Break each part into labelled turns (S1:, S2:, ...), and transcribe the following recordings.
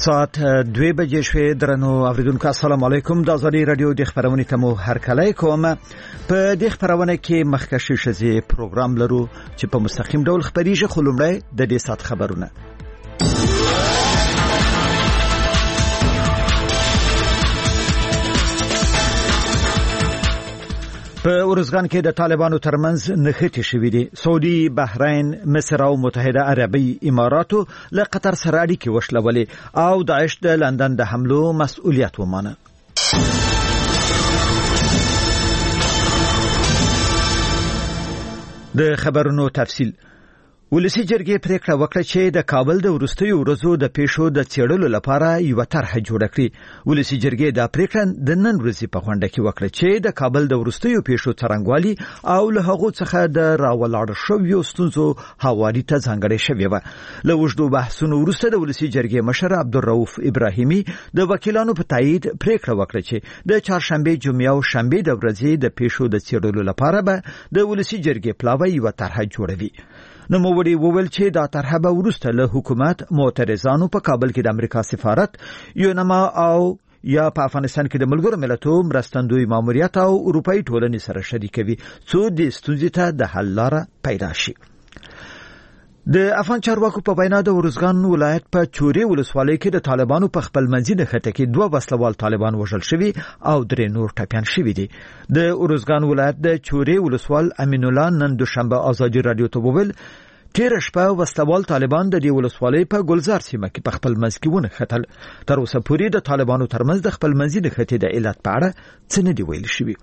S1: ساعت 2 بجې شوې. درنو اوریدونکو السلام علیکم. د ازادي رادیو د خبرونې تمو هر کله کوم په د خبرونه کې مخکشي شزي پروګرام لرو چې په مستقیم ډول خبريږي. خلومړی د دې سات خبرونه. په ارزګان کې د طالبانو ترمنځ نښتې شوې دي. سعودي، بحرین، مصر او متحده عربي اماراتو له قطر سره اړیکې وشلولې او داعش د لندن د حملو مسؤلیت ومانه. د خبرونو تفصیل. ولسی جرګې پریکړه وکړه چې د کابل د ورستیو ورځو د پیښو د څېړلو لپاره یو طرح جوړ کړي. ولسی جرګې د پریکړه د نن ورځې په غونډه کې وکړه چې د کابل د ورستیو پیښو څرنګوالي او له هغه څخه د راولاړ شویو ستونزو حوالی ته ځانګړې شوې و. له وژدو بحثونو وروسته د ولسی جرګې مشر عبدالرؤف ابراهیمي د وکیلانو په تایید پریکړه وکړه چې د چهارشنبه، جمعه او شنبه د ورځې د پیښو د څېړلو لپاره به د ولسی جرګې پلاوی یو طرح جوړوي. نوموړي وویل چې دا طرح به وروسته له حکومت معترضانو په کابل کې د امریکا سفارت، یونما او یا په افغانستان کې د ملګرو ملتونو مرستندوی ماموریت او اروپאי ټولنې سره شریکوي څو د ستونزې ته د حل لاره پیدا شي. د افغان چارواکو په وینا د ورزګان ولایت په چوري ولسوالۍ کې د طالبانو په خپل منځي نښته کې 2 وسلوال طالبان وژل شوي او 3 نور ټپيان شوي دي. د ورزګان ولایت د چوري ولسوال امین الله نن دوشنبه ازادي رادیو ته وویل تیر شپه وسلوال طالبان د دې ولسوالۍ په ګلزار سیمه کې په خپل منځ کې ونښتل. تر اوسه پورې د طالبانو ترمنځ د خپل منځي نښتې د علت په اړه څه نه دی ویل شوی.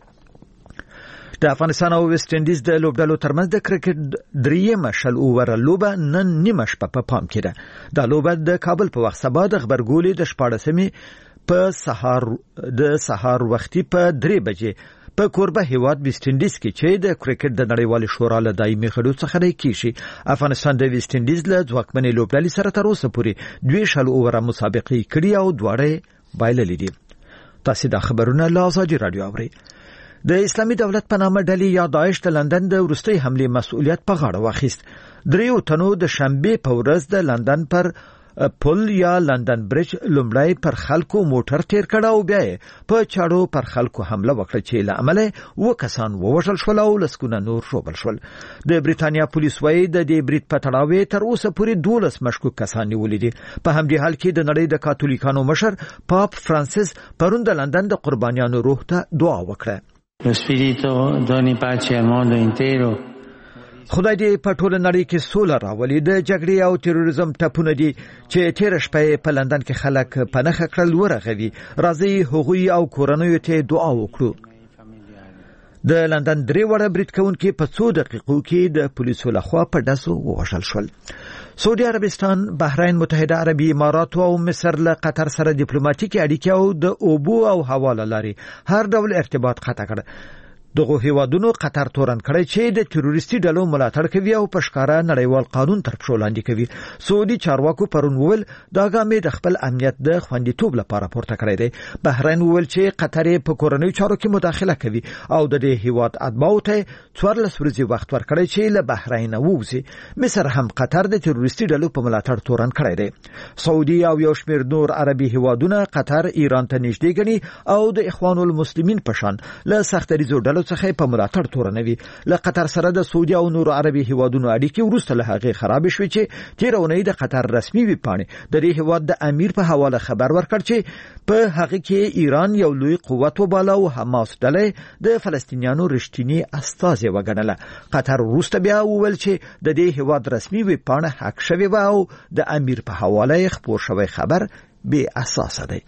S1: د افغانستان او ویسټ انډیز د لوبډلو ترمنځ د کرکټ دریمه شل اوور لوبه نن نیمه شپه په پام کې ده. دا لوبه د کابل په وخت سبا د خبرګولې د 14مې په سهار وختي په 3 بجې په کوربه هیواد ویسټ انډیز کې چې د کرکټ د نړیوال شورا له دایمي غړو څخه دی کیږي. افغانستان د ویسټ انډیز له ځواکمنې لوبډلې سره تر اوسه پورې 2 شل اوور مسابقې کړې او دواړه بایللې دي. تاسو د خبرونه له ازادي رادیو اورئ. د اسلامي دولت په نامه ډلې یا داعش د لندن د ورستۍ حمله مسؤلیت په غاړه واخیست. 3 تنو د شنبه په ورځ د لندن پر پل یا لندن برج لومړی پر خلکو موټر تیر کړه او بیا په چاړو پر خلکو حمله وکړه چې له امله 2 کسان ووژل شول او لسګونه نور ژوبل شول. د بریتانیا پولیس وايي د دې برید په تړاو تر اوسه پورې 12 مشکوک کسان نیولې دي. په همدې حال کې د نړۍ د کاتولیکانو مشر پاپ فرانسیس پرون د لندن د قربانیانو روح ته دعا وکړه. خدای دې په ټوله نړۍ کې سوله راولي. د جګړې او تروریزم ټپونه دي چې تیر شپه په لندن کې خلک په نخښه کړل ورغوي. راځي هغوی او کورنیو ته دعا وکړو. د لندن 3 وړه برید کوونکي په 2 دقیقو کې د پولیسو لخوا په ډزو ووژل شول. سعودي عربستان، بحرین، متحده عربي امارات او مصر له قطر سره ډیپلوماټیکي اړیکې او د اوبو او هوا لارې هر ډول ارتباط قطع کړ. دغه هیوادونو قطر تورن کړی چې د تروریستي ډلو ملاتړ کوي او په ښکارا نړیوال قانون تر پښو لاندې کوي. سعودي چارواکو پرون وویل دا ګامې د خپل امنیت د خوندیتوب لپاره پورته کړی دی. بحرین وویل چې قطر په کورنیو چارو کې مداخله کوي او د دې هیواد اتباعو ته 14 ورځې وخت ورکړی چې له بحرین ووځي. مصر هم قطر د تروریستي ډلو په ملاتړ تورن کړی دی. سعودي او یو شمېر نور عربي هیوادونه قطر ایران ته نږدې ګڼي او د اخوان المسلمین په شان له سختریزو ډلو څخه په ملاتړ تورنوي. له قطر سره د سعودي او نور عربي هیوادونو اړیکې وروسته له هغه خراب شوې چې تیر اونۍ د قطر رسمي ویبپاڼې د دې هیواد د امیر په حواله خبر ورکړ چې په هغه کې ایران یو لوی قوت وباله او حماس ډلې د فلسطینیانو رښتینی استازي وګڼله. قطر وروسته بیا وویل چې د دې هیواد رسمي ویبپاڼه حق شوی و او د امیر په حواله خبر شوی خبر بې اساس دی.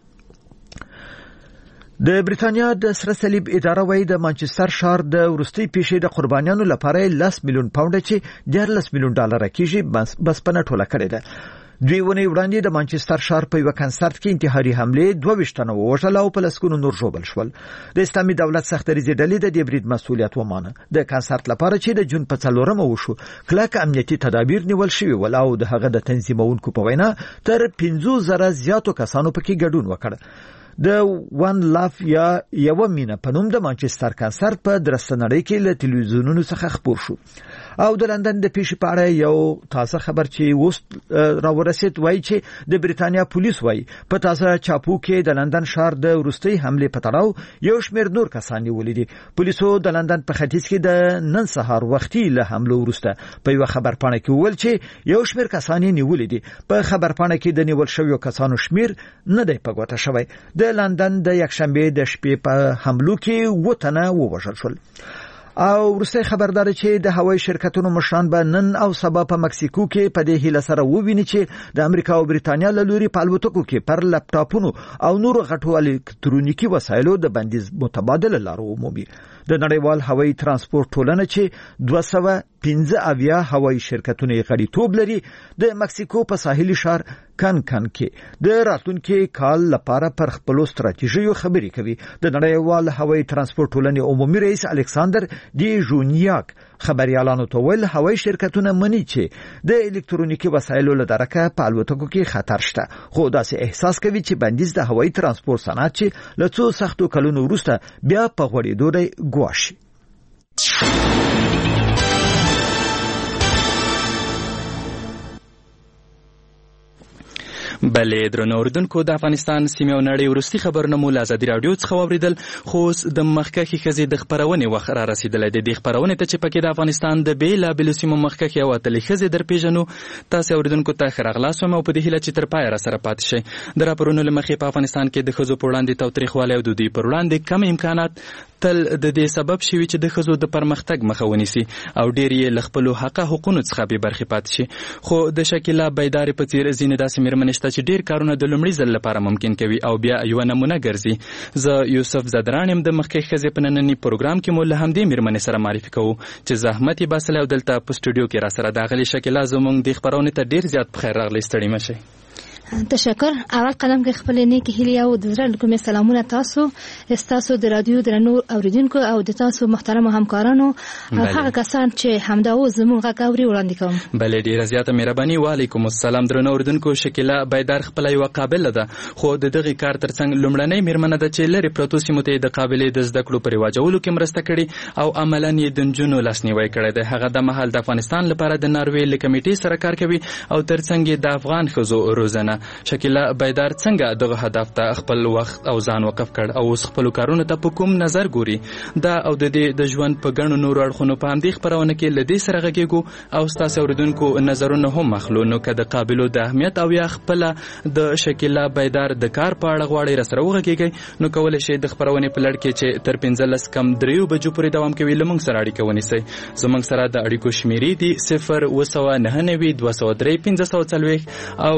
S1: د بریتانیا د سره صلیب اداره وايي د مانچستر ښار د ورستۍ پیښې د قربانیانو لپاره 10 میلیون پاونډ چې 14 میلیون ډالر کېږي بس په ټوله کړی ده. 2 ونې وړاندې د مانچستر ښار په یو کنسرت کې انتحاري حمله 22 تنه ووژل او په لسګونو نور ژوبل شول. د اسلامي دولت سختریزې ډلې د دې برید مسؤلیت ومانه. د کنسرت لپاره چې د جون په 4مه وشو کلک امنیتي تدابیر نیول شوی ول او د هغه د تنظیمونکو په وینا تر 50,000 زیاتو کسانو پکې ګډون وکړ. د وان لاف یا یو مینه په نوم د مانچستر کنسرت په درستنړۍ کې له تلویزیونونو څخه خبر شو. او د لندن د پیښې په اړه یو تازه خبر چې اوس راورسید وایي چې د بریتانیا پولیس وایي په تازه چاپو کې د لندن ښار د وروستي حمله په تړاو یو شمېر نور کسان نیولي دي. پولیسو د لندن په ختیځ کې د نن سهار وختي له حمله وروسته په یو خبرپاڼه کې وویل چې یو شمېر کسان نیولي دي. په خبرپاڼه کې د نیول شویو کسانو شمېر نه دی په ګوته شوی. د لندن د یکشنبه د شپې په حملو کې 7 تنه ووژل شول. او ورسته خبردار چې د هوایي شرکتونو مشران به نن او سبا په مکسیکو کې په دې هیله سره وویني چې د امریکا او بریتانیا له لوري په الوتکو کې پر لپټاپونو او نورو غټو الکترونیکي وسایلو د بندیز متبادل لارو عمومي. د نړیوال هوایي ترانسپورت ټولنه چې 215 هوایي شرکتونه غړیتوب لري د مکسیکو په ساحلي ښار کانکن کې د راتلونکي کال لپاره پر خپل ستراتیژیو خبرې کوي. د نړیوال هوایي ترانسپورت ټولنې عمومي رئیس الکساندر دی ژونیاک خبريالانو ته ویل هوایي شرکتونه مني چې د الکترونیکي وسایلو له درکه په الوتکو کې خطر شته، خو داسې احساس کوي چې بندیز د هوایي ترانسپورت صنعت چې له څو سختو کلونو وروسته بیا په غوړېدو دی ګواښي.
S2: بلې درنو اوریدونکو د افغانستان سیمه او نړۍ ورستي خبرونه مو له ازادي راډیو څخه واوریدل. خو د مخکښې ښځې د خبرونې وخت را رسیدلی دی. د خبرونې ته چې پکې د افغانستان د بېلابېلو سیمو مخکښې او اتلې ښځې درپېژنو. تاسې اوریدونکو ته ښه راغلاست وایم او په دې هیله چې تر پایه راسره پاتې شئ. د راپورونو له مخې په افغانستان کې د ښځو په وړاندې تاوتریخوالی او د دوی پر وړاندې کم امکانات تل د دې سبب شوي چې د ښځو د پرمختګ مخه ونیسي او ډېر یې له خپلو حقونو څخه بې برخې پاتې شي. خو د شکیلا بیدارې په څېر ځینې داسې مېرمنې شته چې ډېر کارونه د لومړي ځل لپاره ممکن کوي او بیا یوه نمونه ګرځي. زه یوسف زدران یم. د مخکښې ښځې په ننني پروګرام کې مو له همدې مېرمنې سره معرفي کوو چې زحمت یې باسلی او دلته په سټوډیو کې راسره د اغلې شکیلا زموږ دې خپرونې ته ډېر زیات پخیر راغلی. ستړي مه شئ.
S3: تشکر. اول قدم کې خپل نیک هیلې او د زړه کومې سلامونه تاسو د رادیو درنو اوریدونکو او د تاسو محترم همکارانو او هغه کسان چې همدا اوس زموږ غږ اوري وړاندې کوم.
S2: بلې ډېره زیاته مهرباني. وعلیکم السلام. درنو اوریدونکو شکیلا بیدار خپله یوه قابله ده خو د دغې کار ترڅنګ لومړنۍ مېرمنه ده چې لرې پرتو سیمو ته د قابلې د زده کړو په رواجولو کې مرسته کړې او عملاً یې د نجونو لاسنیوی کړی دی. هغه د مهال د افغانستان لپاره د ناروې له کمیټې سره کار کوي او ترڅنګ یې د افغان ښځو روزنه. شکیلا بیدار څنګه دغه هدف ته خپل وخت او ځان وقف کړ او اوس خپلو کارونو ته په کوم نظر ګوري؟ دا او د دې د ژوند په ګڼو نورو اړخونو په همدې خپرونه کې له دې سره غږیږو او ستاسو اوریدونکو نظرونه هم اخلو. نو که د قابلو د اهمیت او یا خپله د شکیلا بیدار د کار په اړه غواړئ راسره وغږیږئ نو کولی شئ د خپرونې په لړ کې چې تر 15 کم 3 بجو پورې دوام کوي له موږ سره اړیکه ونیسئ. زموږ سره د اړیکو شمیرې دي 0 203 540 او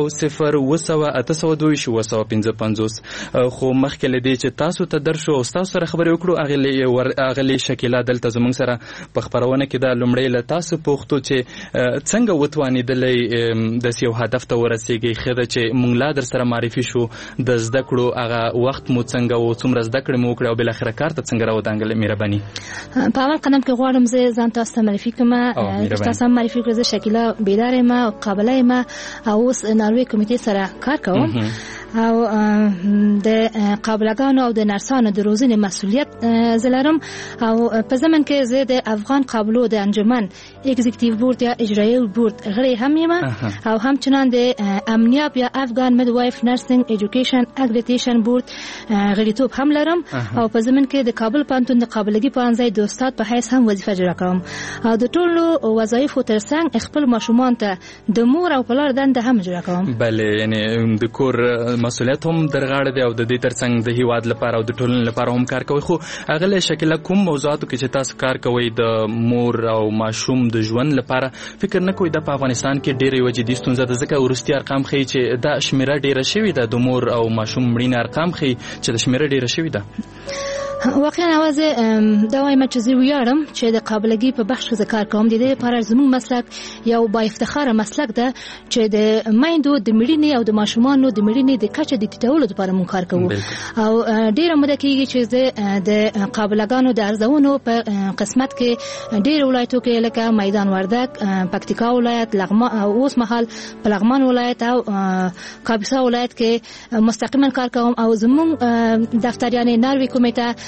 S2: 0 822 خو مخکې له دې چې تاسو ته درشو او تاسو سره خبرې وکړو اغلې شکیلا دلته زموږ سره په خبرونه کې دا لومړی له تاسو پوښتو چې څنګه وتوانېدلی داسې یو هدف ته ورسېږئ. ښه ده چې موږ لا در سره معرفي شو د زده کړو هغه وخت مو څنګه و څومره زده کړې مو وکړې او بالاخره کار ته څنګه راودانګلې؟ مهرباني.
S3: په اول قدم کې غواړم زه ځان تاسو ته معرفي کړم. تاسو معرفي کړئ. زه شکیلا بیدار یم او قابله یم او اوس ناروې کمیټې سره کار کوم او د قابلګانو او د نرسانو د روزنې مسؤلیت زلرم او په زمن کې زه د افغان قابلو د انجمن اگزیکټیو بورډ یا اجرایي بورډ غړی هم یم او همچنان د امنیاب یا افغان میډوایف نرسینګ ایجوکیشن اکریډیټیشن بورډ غړیتوب هم لرم او په زمن کې د کابل پوهنتون د قابلګي پوهنځي د استاد په حیث هم وظیفه اجرا کوم او د ټولو وظایفو ترڅنګ خپل ماشومان ته د مور او پلار دنده هم اجرا کوم.
S2: بله یعنی د کور مسؤلیت هم در غاړه دی او د دې ترڅنګ د هیواد لپاره او د ټولنې لپاره هم کار کوي. خو هغه شکل کوم موضوعاتو کې چې تاسو کار کوي د مور او ماشوم د ژوند لپاره فکر نه کوئ د افغانستان کې ډېرې یوه جدي ستونزه ده ځکه وروستي ارقام ښیي چې دا شمیره ډېره شوې ده د مور او ماشوم مړینې ارقام ښیي چې د شمیره ډېره شوې ده.
S3: واقعا اوازه دا وایم چې زه ویاړم چې د قابلګي په بخش کې کار کوم. د دې لپاره زموږ مسلک یو با افتخار مسلک ده چې د میندو د مړینې او د ماشومانو د مړینې د کچې د ټیټولو لپاره موږ کار کوو او ډیره موده کېږي چې د قابلګانو د ارزونو په قسمت کې ډیر ولایتو کې لکه میدان وردک، پکتیکا ولایت، لغمان او اوس مهال په لغمان ولایت او کاپیسا ولایت کې مستقیما کار کوم او زموږ دفتریانې ناروې کمیټه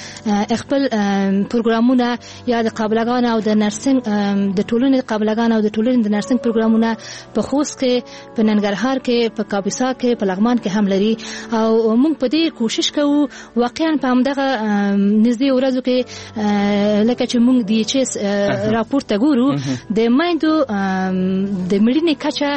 S3: خپل پروګرامونه یا د قابلګان او د نرسنګ د ټولنې قابلګان او د ټولنې د نرسنګ پروګرامونه په خوست کې په ننګرهار کې په کاپیسا کې په لغمان کې هم لري او موږ په دې کوشش کوو واقعا په همدغه نږدې ورځو کې لکه چې موږ د ایچ اس راپور ته ګورو د مایندو د مړینې کچه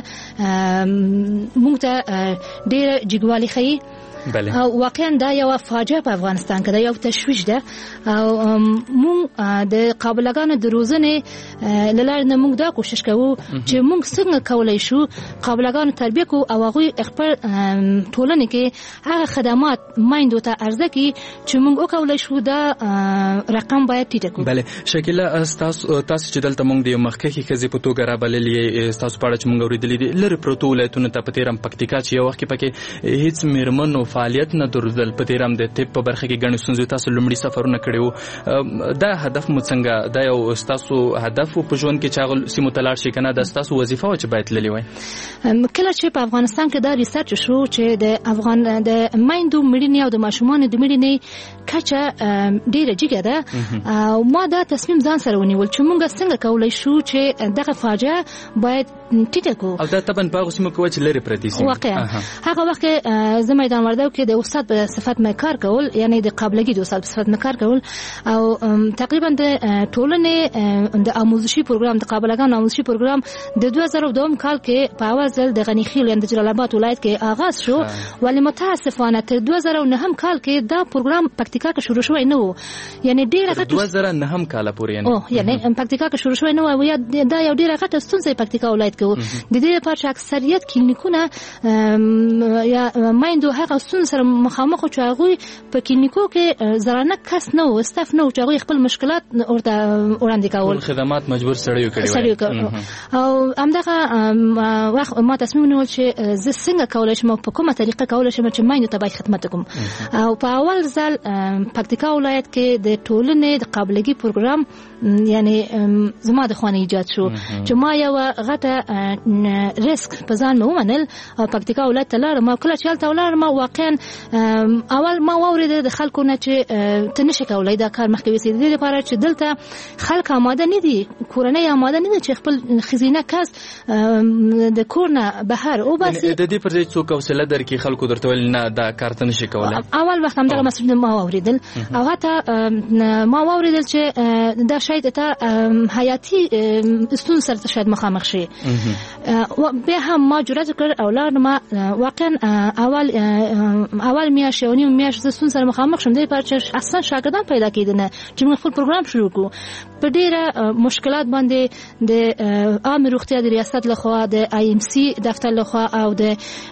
S3: موږ ته ډېره جګوالی ښیي او واقعا دا یو فاجعه په افغانستان کې دا یو تشویش ده او موږ د قابلګانو د روزنې لاره نه موږ دا کوشش کوو چې موږ څنګه کولای شو قابلګانو تربیه کو او هغه خپل ټولنه کې هغه خدمات مایندو ته ارزه کی چې موږ وکولای شو دا رقم باید ټیټ کړو.
S2: بله شکیله تاسو چې دلته موږ د مخکې خزي په توګه را بللې تاسو په اړه چې موږ اوریدلې دي لری پروتو ولایتونو ته په تیرم پکتیکا چې یو وخت پکې هیڅ میرمنو فعالیت نه درلودل په تیرم د طب په برخه کې ګڼ ستونزې تاسو لومړی سفرونه کړیو دا هدف مو څنګه دا یو تاسو هدف په ژوند کې چاغل سیمو تلاړ شي کنه دا تاسو وظیفه و چې باید للی وای
S3: کله چې په افغانستان کې دا ریسرچ شو چې د افغان د مایندو مړینې او د ماشومان د مړینې کچه ډیره جګه ده او ما دا تصمیم ځان سره ونیول چې موږ څنګه کولای شو چې دغه فاجعه باید ټیټه کو
S2: او دا طبعا په هغه سیمو کې چې لري پرتی سیمه
S3: واقعا هغه وخت زه میدان وردګو کې د استاد په صفت مې کار کول یعنی د قابلګي د استاد په صفت مې کار کول او تقریبا د ټولنې د آموزشي پروګرام د قابلګانو آموزشي پروګرام د 2002 کال کې په اول ځل د غنی خیل د جلال آباد ولایت کې آغاز شو ولی متاسفانه تر 2009 کال کې دا پروګرام پکتیکا کې شروع شوی نه و یعنی ډیره غټه
S2: 2009 کال پورې
S3: نه یعنی پکتیکا کې شروع شوی نه و یا دا یو ډیره غټه ستونزه پکتیکا ولایت کې د دې لپاره چې اکثریت کلینیکونه یا مایندو هغه ستونزه سره مخامخ او هغه په کلینیکو کې زرانه کس نه و استاف نه و چې هغه خپل مشکلات ورته وړاندې کول
S2: خدمات مجبور سړیو کړی
S3: او همدغه وخت ما تصمیم ونیول چې زه څنګه کولای شم په کومه طریقه کولای شم چې مایندو ته باید خدمت وکړم او په اول ځل پکتیکا ولایت کې د ټولنې د قابلګي پروګرام یعنی زما د خوانې ایجاد شو چې ما یو غټه ریسک په ځان مې ومنل او پکتیکا ولایت ته لاړم کله چې هلته ولاړم واقعا اول ما واورید د خلکو نه چې ته نشې کولای دا کار مخکې وسې د لپاره چې دلته خلک آماده نه دي کورنۍ آماده نه دي چې خپل خزینه کس د کورنه بهر او بس
S2: د دې پر ځای څوک حوصله درکې خلکو درته ول نه دا کار ته نشې کولای
S3: اول وخت هم دغه مسله ما واوریدل او حتی ما واوریدل چې دا شاید ته حیاتي ستونزه سره شاید مخامخ شي به هم ما جرأت کړ او لاړم واقعا اول میاشت او نیم میاشت ستونزه سره مخامخ شوم د لپاره چې اصلا شاګردان پیدا کیدنه چې موږ خپل پروګرام شروع کړو په ډیره مشکلات باندې د عام روغتیا د ریاست لخوا د آی ام سی دفتر لخوا او د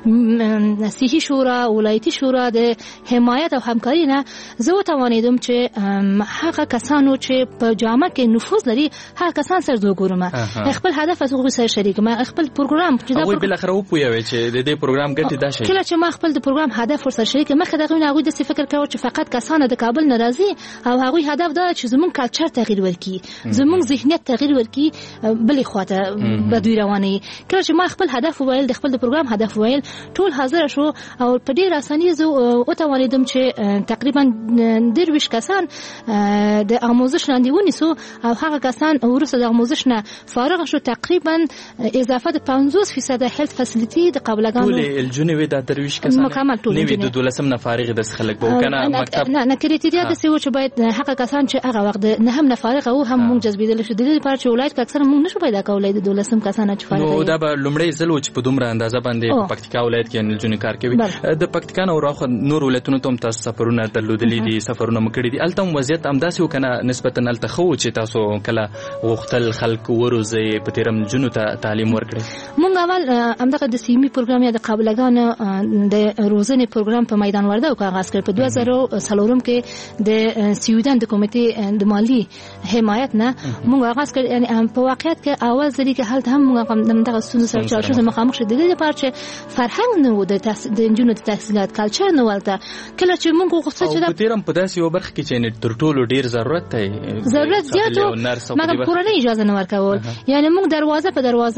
S3: صحي شورا ولایتي شورا د حمایت او همکاري نه زه توانیدم چې هغه کسانو چې په جامعه کې نفوذ لري هغه کسان سره وګورم خپل هدف از هغه سره شریک ما خپل پروګرام چې دا
S2: بل اخر و پوي چې د دې پروګرام ګټه ده شي
S3: کله چې ما خپل د پروګرام هدف ورسره شریک مخه دغه نه غوډه څه فکر کاوه چې فقط کسان د کابل ناراضي او هغه هدف دا چې زمون کلچر تغییر ورکړي زمون ذهنیت تغییر ورکړي بلې خواته بدوی رواني کله چې ما خپل هدف وویل د خپل د پروګرام هدف وویل ټول حاضر شو او په ډیر اسانۍ زه او توانیدم چې تقریبا 20 کسان د آموزش لاندې ونیسو او هغه کسان ورسره د آموزش نه فارغ شو تقریبا اضافه د 50% هیلث فاسیلیټي د قابلګانو
S2: ټول الجنوي د 20 کسان
S3: مکمل ټول
S2: نوی د 12 نه فارغ د خلک به کنه مکتب
S3: نه کریټیریا د سیو چې باید هغه کسان چې هغه وخت نه هم نه فارغ او هم موږ جذبیدل شو د دې لپاره چې ولایت کې اکثر موږ نشو پیدا کولای د 12 کسان چې فارغ
S2: نو دا به لومړی ځل و چې په دومره اندازه باندې په پکتیکا ولایت کې الجنوي کار کوي د پکتیکا نو راخه نور ولایتونو ته تاسو سفرونه درلودلې دي سفرونه مکړي دي الته وضعیت امداسي وکنه نسبتا الته خو چې تاسو کله وختل خلک وروزي په تیرم جنو ته تعلیم ورکړي
S3: مونږ اول همدغه د سیمي پروګرام یا د قابلګانو د روزنې پروګرام په میدان وردګو کې آغاز کړ په 2003 کې د سویډن د کمیټې د مالی حمایت نه مونږ آغاز کړ یعنی په واقعیت کې اول ځل کې هلته هم مونږ دغه ستونزې سره چارچوب مخامخ شو د دې لپاره چې فرهنګ نه و د جنونو د تحصیلات کلچر نه ولته کله چې مونږ غوښتل چې
S2: په تیرم په داسې یو برخه کې چې تر ټولو ډیر ضرورت دی
S3: زیات مګر کورنۍ اجازه نه ورکول یعنی موږ دروازه په دروازه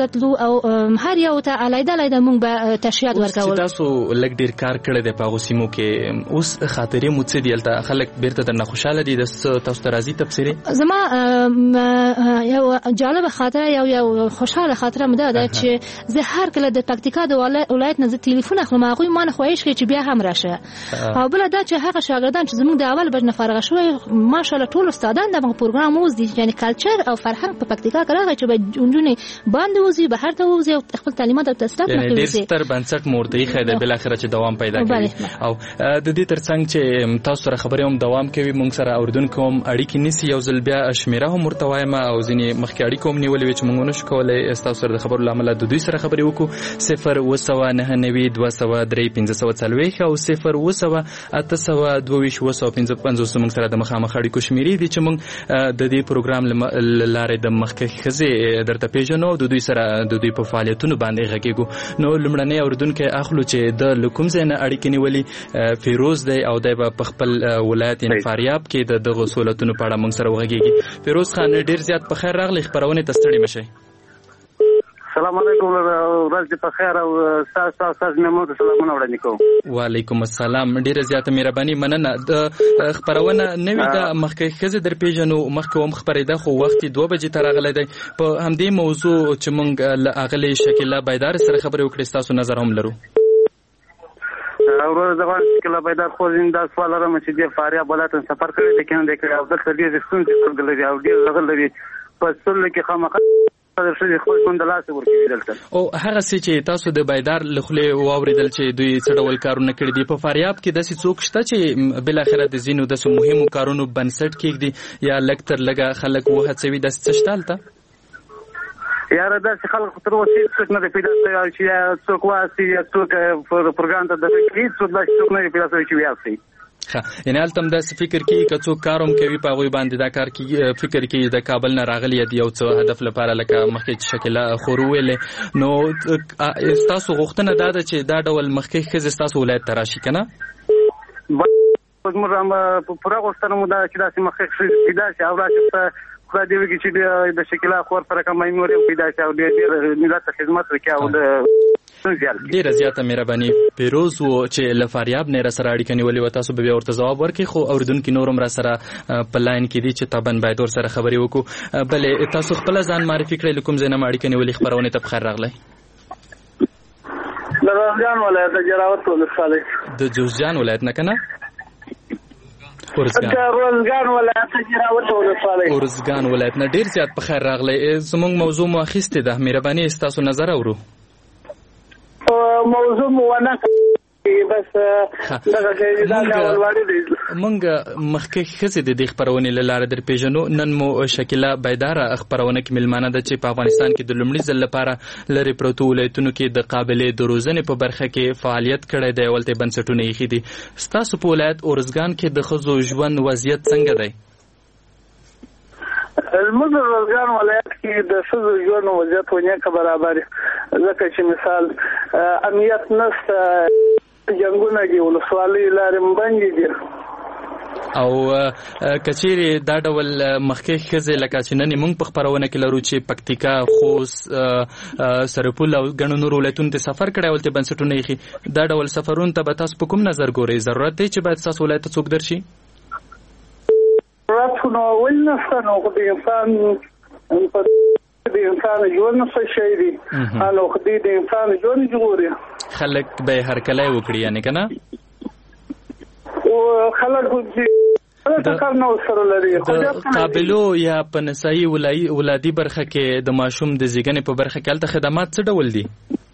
S3: ورته تلو او هر یو ته علیده مونږ به تشریحات ورکول.
S2: تاسو لږ ډیر کار کړی دی په هغو سیمو کې، اوس خاطرې مو څه دي؟ هلته خلک بیرته درنه خوشحاله دي؟ تاسو ته راځي تبصرې؟
S3: زما یو جالبه خاطره یو خوشحاله خاطره مې ده چې زه هر کله د پکتیکا د ولایت نه ټلیفون اخلم، هغوی ما نه خواهش کوي چې بیا هم راشه. او بله دا چې هغه شاګردان چې زموږ د اول بج نه فارغ شوي ماشاءالله ټول استادان دغه پروګرام اوس دي، یعنی کلچر او فرهنګ په پکتیکا کې راغی چې به نجونې باندې وځي، بهر ته وځي او خپل تعلیمات او تحصیلات مخکې وځي.
S2: ډېر ستر بنسټ مورته ایښی دی بالاخره چې دوام پیدا کوي. او د دې ترڅنګ چې تاسو سره خبرې هم دوام کوي، موږ سره اورېدونکو هم اړیکې نیسي. یو ځل بیا شمیره هم ورته وایم او ځینې مخکې اړیکو هم نیولې وې چې موږ ونه شو کولی ستاسو سره د خبرو له امله د دوی سره خبرې وکړو. 029920540 او 020822555 موږ سره د مخامخ اړیکو شمیرې دي چې موږ د دې پروګرام لارې د مخکښ ښځې درته پیژنو او د دوی سره د دوی په فعالیتونو باندې غږیږو. نو لومړنی اورېدونکی اخلو چې د له کوم ځای نه اړیکې نیولي فیروز دی او دی به په خپل ولایت یعنې فاریاب کې د دغو سهولتونو په اړه موږ سره وغږیږي. فیروز خان ډېر زیات په خیر راغلی، خپرونې ته ستړي مه شئ.
S4: السلام علیکم، ورځ دې په خیر او تاسو مېلمنو ته سلامونه وړاندې کوم.
S2: وعلیکم السلام، ډېره زیاته مهرباني، مننه. د خپرونه نوې ده، مخکې ښځې در پېژنو، مخکې هم خپرېده خو وخت یې 2 بجې ته راغلی دی. په همدې موضوع چې موږ له اغلې شکیله بیدار سره خبرې وکړې، ستاسو نظر هم لرو.
S4: ورور زه غواړم شکیله بیدار خو دا سوال لرم چې د فاریاب ولایت سفر کړی دی کنه دی کړی او دلته ډېرې ستونزې لري او ډېر غږ لري په سلو کې خامخا او
S2: هغه څه چې تاسو د بیدار له خولې واورېدل چې دوی څه ډول کارونه کړي دي، په فاریاب کې داسې څوک شته چې بالاخره د ځینو داسې مهمو کارونو بنسټ کېږدي یا لږ تر لږه خلک وهڅوي؟ داسې څه شته هلته؟
S4: یاره داسې خلک تر اوسه هېڅ نه دی پیدا شوی چې یا څوک واسي یا څوک پروګرام ته دغه کړي، څوک داسې څوک نه دی پیدا شوی چې ویاسي.
S2: یعنې هلته هم داسې فکر کوي که څوک کار هم کوي په هغوی باندې دا کار فکر کوي د کابل نه راغلي د یو څه هدف لپاره، لکه مخکې چې شکیله خور وویلې. نو ستاسو غوښتنه دا ده چې دا ډول مخکې ښځې ستاسو ولایت ته راشي که نه؟
S4: زموږ پوره غوښتنه مو ده چې داسې مخکې ښځې پیدا شي او راشي خدای دې وکړي چې د شکیله خور سره کومه مور هم پیدا شي او ډېر ملت ته خدمت وکړي او
S2: ډېره زیاته مهرباني. پیروز و چې له فاریاب نه را سره اړیکه نیولې وه، تاسو به بیا ورته ځواب ورکړئ، خو اورېدونکي نور هم را سره په لاین کې دي چې طبعا باید ورسره خبرې وکړو. بلې تاسو خپله ځان معرفي کړئ، له کوم ځای نه مو اړیکه نیولې، خپرونې ته په خیر راغلی.
S4: د جوزجان ولایت د جراوت ولسوالۍ.
S2: د جوزجان ولایت نه که نه؟
S4: ارزګان ولایت جراوت ولسوالۍ.
S2: ارزګان ولایت نه ډېر زیات په خیر راغلی. زموږ موضوع مو اخیستې ده، مهرباني ستاسو نظر اورو.
S4: موضوع مو ونه بس
S2: مونږ مخکې ښځې د دې خپرونې له لارې در پېژنو. نن مو شکیله بیداره خپرونه کې مېلمانه ده چې په افغانستان کې د لومړي ځل لپاره لرې پرتو ولایتونو کې د قابلې د روزنې په برخه کې فعالیت کړی دی، ولته بنسټونه ایښي دي. ستاسو په ولایت ارزګان کې د ښځو ژوند وضعیت څنګه دی؟
S4: زموږ ارزګان ولایت کې د ښځو ژوند وضعیت ونیکه برابر، ځکه چې مثال امنیت نشته، جنګونه دي، ولسوالۍ لارې بندې دي.
S2: او کچېرې دا ډول مخکې ښځې لکه چې نن موږ په خپرونه کې لرو چې پکتیکا، خوست، سرپل او ګڼو نورو ولایتونو ته سفر کړی، ولته بنسټونه ایښي، دا ډول سفرونو ته به تاسو په کوم نظر ګورئ؟ ضرورت دی چې باید ستاسو ولایت ته څوک درشي؟
S4: ضرورت خو نو ول نشته، نو د انسان ژوند څه شی دی، نو خدای د انسان ژوند ژغوري.
S2: خلک به هرکلی وکړي یعنې که نه؟
S4: او خلک د
S2: قابلو یا په نسایي ولادي برخه کې د ماشوم د زیږنې په برخه کې هلته خدمات څه ډول دي؟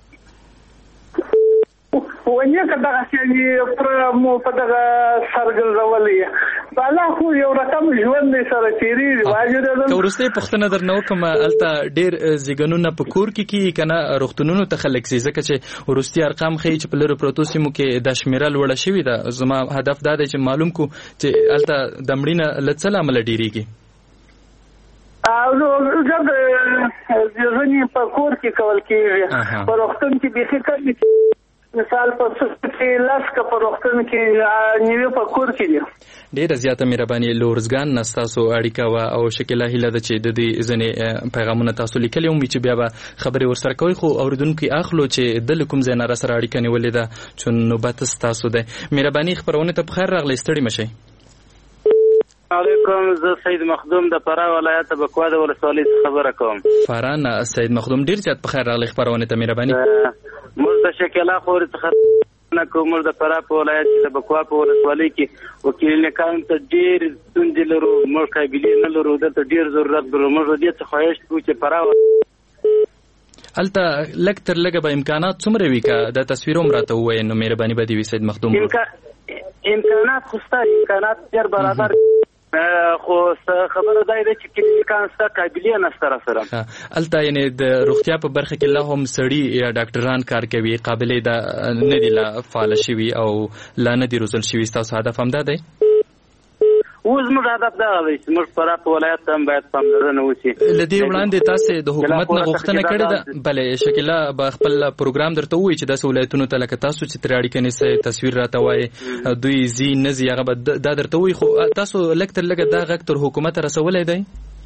S4: ونیکه دغه چې پر مو په دغه سرګرځولې بالا خو یو رقم ژوند سره تیریږي. واجب ده
S2: که وروستۍ پوښتنه درنه وکړم، هلته ډېر زیږنونه په کور کې کېږي که نه روغتونونو ته خلک ځي؟ ځکه چې وروستي ارقام ښیي چې په لرې پرتو سیمو کې دا شمېره لوړه شوې ده. زما هدف دا دی چې معلوم کړو چې هلته د مړینه له څه له امله ډېرېږي.
S4: زه د زیږنې په کور کې کول کېږي، په روغتون کې بیخي کمې مثال په څه لاس کا په وختونو کې نیو په کور کې دي.
S2: ډیره زیاته مهرباني لورزګان نستاسو اړیکه وا او شکله هله د چې د دې ځنې پیغامونه تاسو لیکلي ومي چې بیا به خبرې ورسره کوي خو اوریدونکو اخلو چې د کوم ځای نه سره اړیکه نیولې ده چې نوبت تاسو ده. مهرباني خبرونه ته بخیر راغلی ستړي مشي.
S5: علیکم زه سید مخدوم د فراه ولایت بکوا د ولسوالۍ خبره کوم.
S2: فراه سید مخدوم ډیر زیات بخیر راغلی خبرونه ته مهرباني.
S5: موږ د شکله خوري څخه کومر د فراه په ولایت د بکوا په ولسوالۍ کې وکیل نکان ته ډیر ستونزې لرو موږ قابلیت نه لرو د ډیر ضرورت لرو موږ دې څه خواهش کوو چې فراه
S2: الته لک تر لګه به امکانات څومره وي که د تصویروم راته ووایي نو مهرباني به دې وي سید مخدوم.
S5: امکانات خو ستا امکانات ډیر برابر خو خبره دا ده چې کلینیکان ستا قابلیت نشته سره
S2: الته یعنی د روغتیا په برخه کې لا هم سړي یا ډاکټران کار کوي قابلیت دا نه دي لا فعال شوي او لا نه دي روزل شوي. تاسو هدف هم دا دی؟
S5: اوس موږ هدف دا دی چې موږ فراه په ولایت هم باید پاملرنه وشي.
S2: لدې وړاندې تاسو د حکومت نه غوښتنه کړې ده بلې شکله به خپل پروګرام درته وایي چې داسې ولایتونو ته لکه تاسو چې تر اړیکه نیسئ تصویر راته وایي دوی زی نه زی هغه به دا درته وایي خو تاسو لږ تر لږه دا غږ تر حکومت رسولی دی؟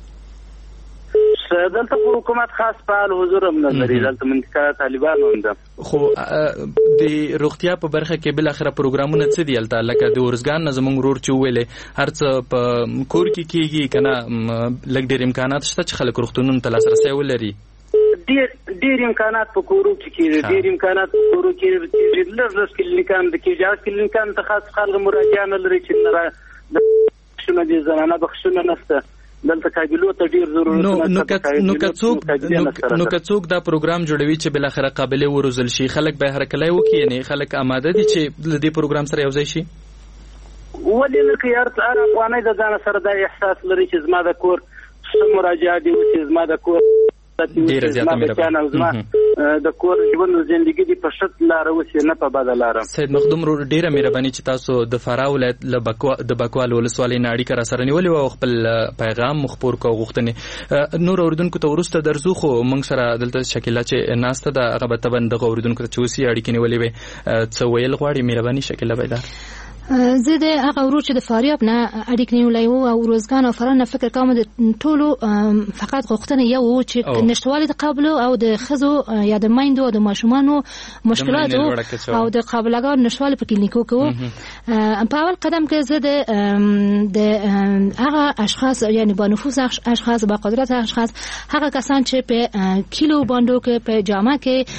S5: دلته حکومت خاص فعال حضور هم نه لري دلته منطقه طالبانو هم ده
S2: خو د روغتیا په برخه کې بل اخره پروګرامونه څه دي الته لکه د ورزګان نه زمونږ ورور چې ویلې هر څه په کور کې کېږي کنه لږ ډېر امکانات شته چې خلک روغتونونو ته لاسرسی ولري.
S5: ډېر امکانات په کورو کې کېږي ډېر امکانات په کورو کې لږ کلینیکان د کېږي کلینیکان ته خاص خلک مراجعه نه لري چې د بخښنه دي زنانه بخښنه نشته دلته قابلیت ته ډیر ضرورت
S2: نو که څوک دا پروګرام جوړوي چې بل اخره قابل وروزل شي خلک به هرکلی وکړي نه خلک آماده دي چې د دې پروګرام سره یو ځای شي.
S5: ولې نه کوي هر افغانۍ د ځان سره دا احساس لري چې زما د کور څه مراجعه دي چې زما د کور
S2: ډیر زیاته مهرباني
S5: د کور ژوند ژوندۍ دي په شت لار وسی نه په بدل لار.
S2: سید مخدوم رو ډیره مهرباني چې تاسو د فراه ولایت د بکوال ولسوالۍ نه اړیکه را سره نیولې او خپل پیغام مخبر کو غوښتنې نور اوریدونکو ته ورسته درځو خو موږ سره دلته شکیلا چې ناسته د هغه به تبند د اوریدونکو ته چوسي اړیکې نیولې وي څه ویل غواړي مهرباني شکیلا بیدار.
S3: زه د هغه ورور چې د فاریاب نه اړیکې نیولای وو او روزګان او فراه نه فکر کوم د ټولو فقط غوښتنه یو و چې نشټوالي د قابل او د خزو یا د مایندو او د ماشومانو مشکلات او د قابلګان نشټوالي په کلینیکو کې په اول قدم کې زه د هغه اشخاص یعنی با نفوذ اشخاص با قدرت اشخاص هغه کسان چې په کیلو باندو کې په جامه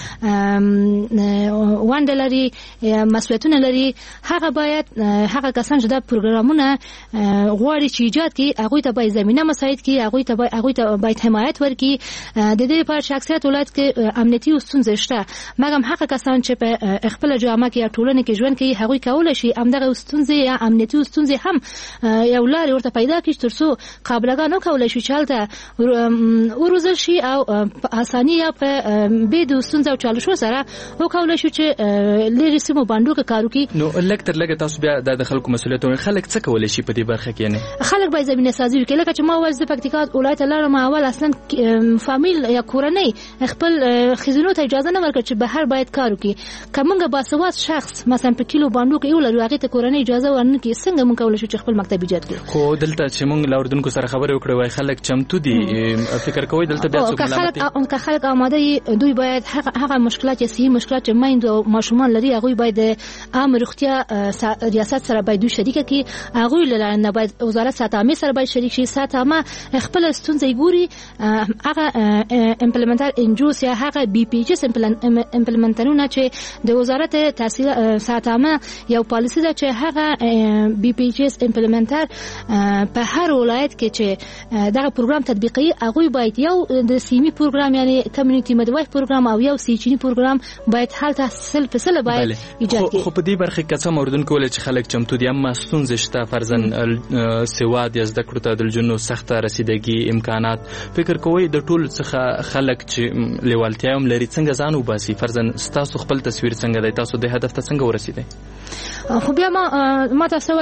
S3: کې وندلري مسؤلیتونه لري هغه باید هغه کسان چې دا پروګرامونه غواړي چې ایجاد کړي هغه ته باید زمينه مساعد کړي هغه ته باید حمایت ورکړي د دې په شخصیت ولایت کې امنیتي ستونزې شته مګر هغه کسان چې په خپل جامه کې یا ټولنه کې ژوند کوي هغه کولای شي همدغه ستونزې یا امنیتي ستونزې هم یو لارې ورته پیدا کړي ترڅو قابلګان وکولای شي چې هلته وروزل شي او په اساني یا په بيد ستونزې او چالشو سره وکولای شي چې لري سیمو باندې کار وکړي.
S2: نو لکتر لګه تاسو بیا د خلکو مسؤلیت خلک څه کولای شي په دې برخه کې نه
S3: خلک باید زمينه سازي وکړي لکه چې ما ول د پکتیکا ولایت لارم اول اصلا فامیل یا کورنۍ خپل خزینو ته اجازه نه ورکړي چې بهر باید کار وکړي کومه باسواد شخص مثلا په کیلو باندې کې ولر هغه ته کورنۍ اجازه ورنکړي څنګه مونږ کولای شو چې خپل مکتب ایجاد کړو. خو
S2: دلته چې مونږ لاوردونکو سره خبرې وکړو وای خلک چمتو دي فکر کوي دلته بیا څوک ملامت
S3: که خلک آماده دوی باید هغه مشکلات یا صحیح مشکلات چې مایند او ماشومان لري هغه باید عام روغتیا ریاست سره باید دوی شریک کی هغه لرنه باید وزارت صحت عامه سره باید شریک شي صحت عامه خپل ستونزې ګوري هغه امپلیمنټر انجوس یا هغه بي پی جس امپلیمنټرونه چې د وزارت تحصیل صحت عامه یو پالیسی ده چې هغه بي پی جس امپلیمنټر په هر ولایت کې چې دا پروګرام تطبیقي هغه باید یو د سیمي پروګرام یعنی کمیونټي مدوای پروګرام او یو سیچنی پروګرام باید حل تحصیل په سل باید ایجاد کړي.
S2: خو په دې برخه کې څه موردونکو ول چې خلک چمتو دي اما ستونزې شته فرضاً سواد یا زده کړو ته د جنو سخته رسیدګي امکانات فکر کوي د ټول څخه خلک چې لیوالتیا هم لري څنګه ځان وباسي فرضاً تاسو خپل تصویر څنګه دی تاسو د هدف ته څنګه ورسیدئ.
S3: خو بیا ما تاسو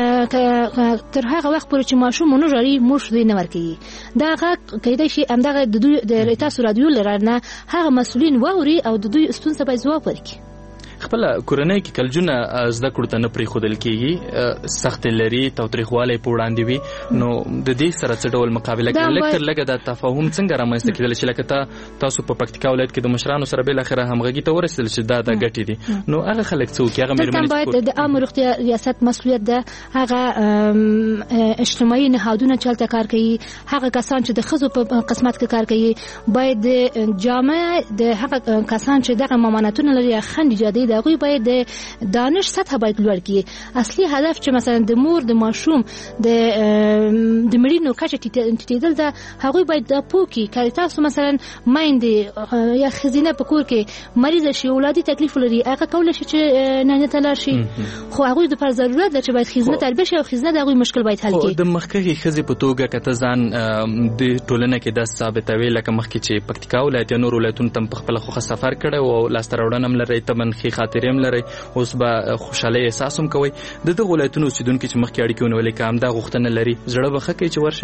S3: چې تر هغه وخت پورې چې ماشوم نه جاري موږ دې نه ورکړي دا هغه کېدای شي همدغه د تاسو رادیو لرنه هغه مسؤلین ووري او د دوی ستونزې به ځواب ورکړي.
S2: خپل کورنۍ کې کلجونه زده کړو ته نه پریښودل کیږي سخت لري توتریخواله په وړاندې وي نو د دې سره څه ډول مقابله کوي لکه د تفاهم څنګه رامنځته کېدل چې لکه تاسو په پکتیکا ولایت کې د مشرانو سره بل اخره همغږي ته ورسېدل چې دا د ګټې دي نو هغه خلک څوک هغه مېرمنې
S3: باید د عامه روغتیا ریاست مسؤلیت ده هغه اجتماعي نهادونه چلته کار کوي هغه کسان چې د خزو په قسمت کې کار کوي باید د جامعه د هغه کسان چې دغه ممانعتونه لري خند جدي د غوي باید د دانش سطح باید لوړ کړي اصلي هدف چې مثلا د مور د ماشوم د مړینو کچه تیدل ده هغه باید د پوکي کړي تاسو مثلا مایندې یا خزینه په کور کې مریض شي اولادي تکلیف لري هغه کول شي چې نه تلل شي خو هغه د پر ضرورت ده چې باید خزینه تربیه شي او خزینه د هغه مشکل باید حل کړي
S2: د مخکې خزي په توګه کته ځان د ټولنه کې د ثابتوي لکه مخکې چې پکتیکا ولایت نور ولایتونو تم په خپل خو سفر کړي او لاستراوړنم لري تمنخي خاطرېم لري اوس به خوشاله احساس هم کوي د دغه ولایتونو اوسیدونکو چې مخکې اړیکې ونولې کام دا غوښتنه لري زړه بخښه کوي چې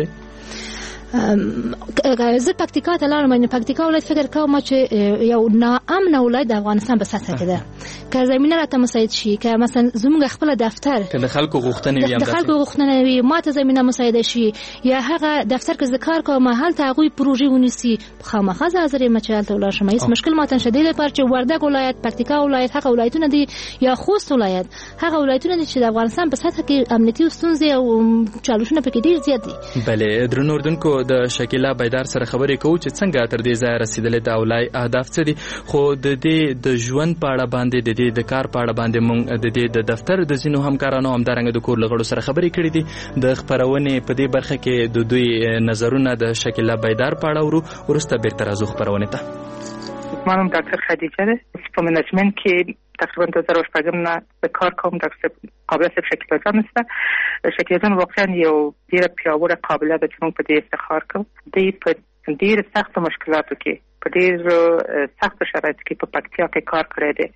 S2: ورشه
S3: زه پکتیکا ته لاړم نه پکتیکا ولایت فکر کوم چې یو ناامن ولایت د افغانستان په سطح کې ده که زمينه راته مساعد شي که مثلا زموږ خپل دفتر
S2: که د خلکو غوښتنې وي
S3: د خلکو غوښتنې وي ماته زمينه مساعد شي یا هغه دفتر کې ذکر کوم هلته هغه پروژې ونیسي خامخا حاضر مچال ته ولاړ شم هیڅ مشکل ماته شدید لپاره چې وردګ ولایت پکتیکا ولایت هغه ولایتونه دي یا خوست ولایت هغه ولایتونه دي چې د افغانستان په سطح کې امنیتي ستونزې او چالشونه پکې ډیر زیات دي
S2: بلې درنو اردوونکو د شکیلا بيدار سره خبرې کوو چې څنګه تر دې ځای رسیدلې د اولای اهداف څه دي خو د دې د ژوند په اړه باندې د دې د کار په اړه باندې موږ د دې د دفتر د زینو همکارانو همدارنګه د کور لغړو سره خبرې کړې دي د خبرونه په دې برخه کې د دوی نظرونه د شکیلا بيدار په اړه ورسته بیرته راځو خبرونه ته
S6: منم ډاکټر خدیجه ده په منیجمنت کې تقریبا 2008 نه به کار کوم ډاکټر قابلیت شکیلا جان است شکیلا جان واقعا یو ډیر پیاوړی قابلیت چې موږ په دې افتخار کوو د ډیر سخت مشکلاتو کې په ډیر سخت شرایطو کې په پکتیا کې کار کړی دی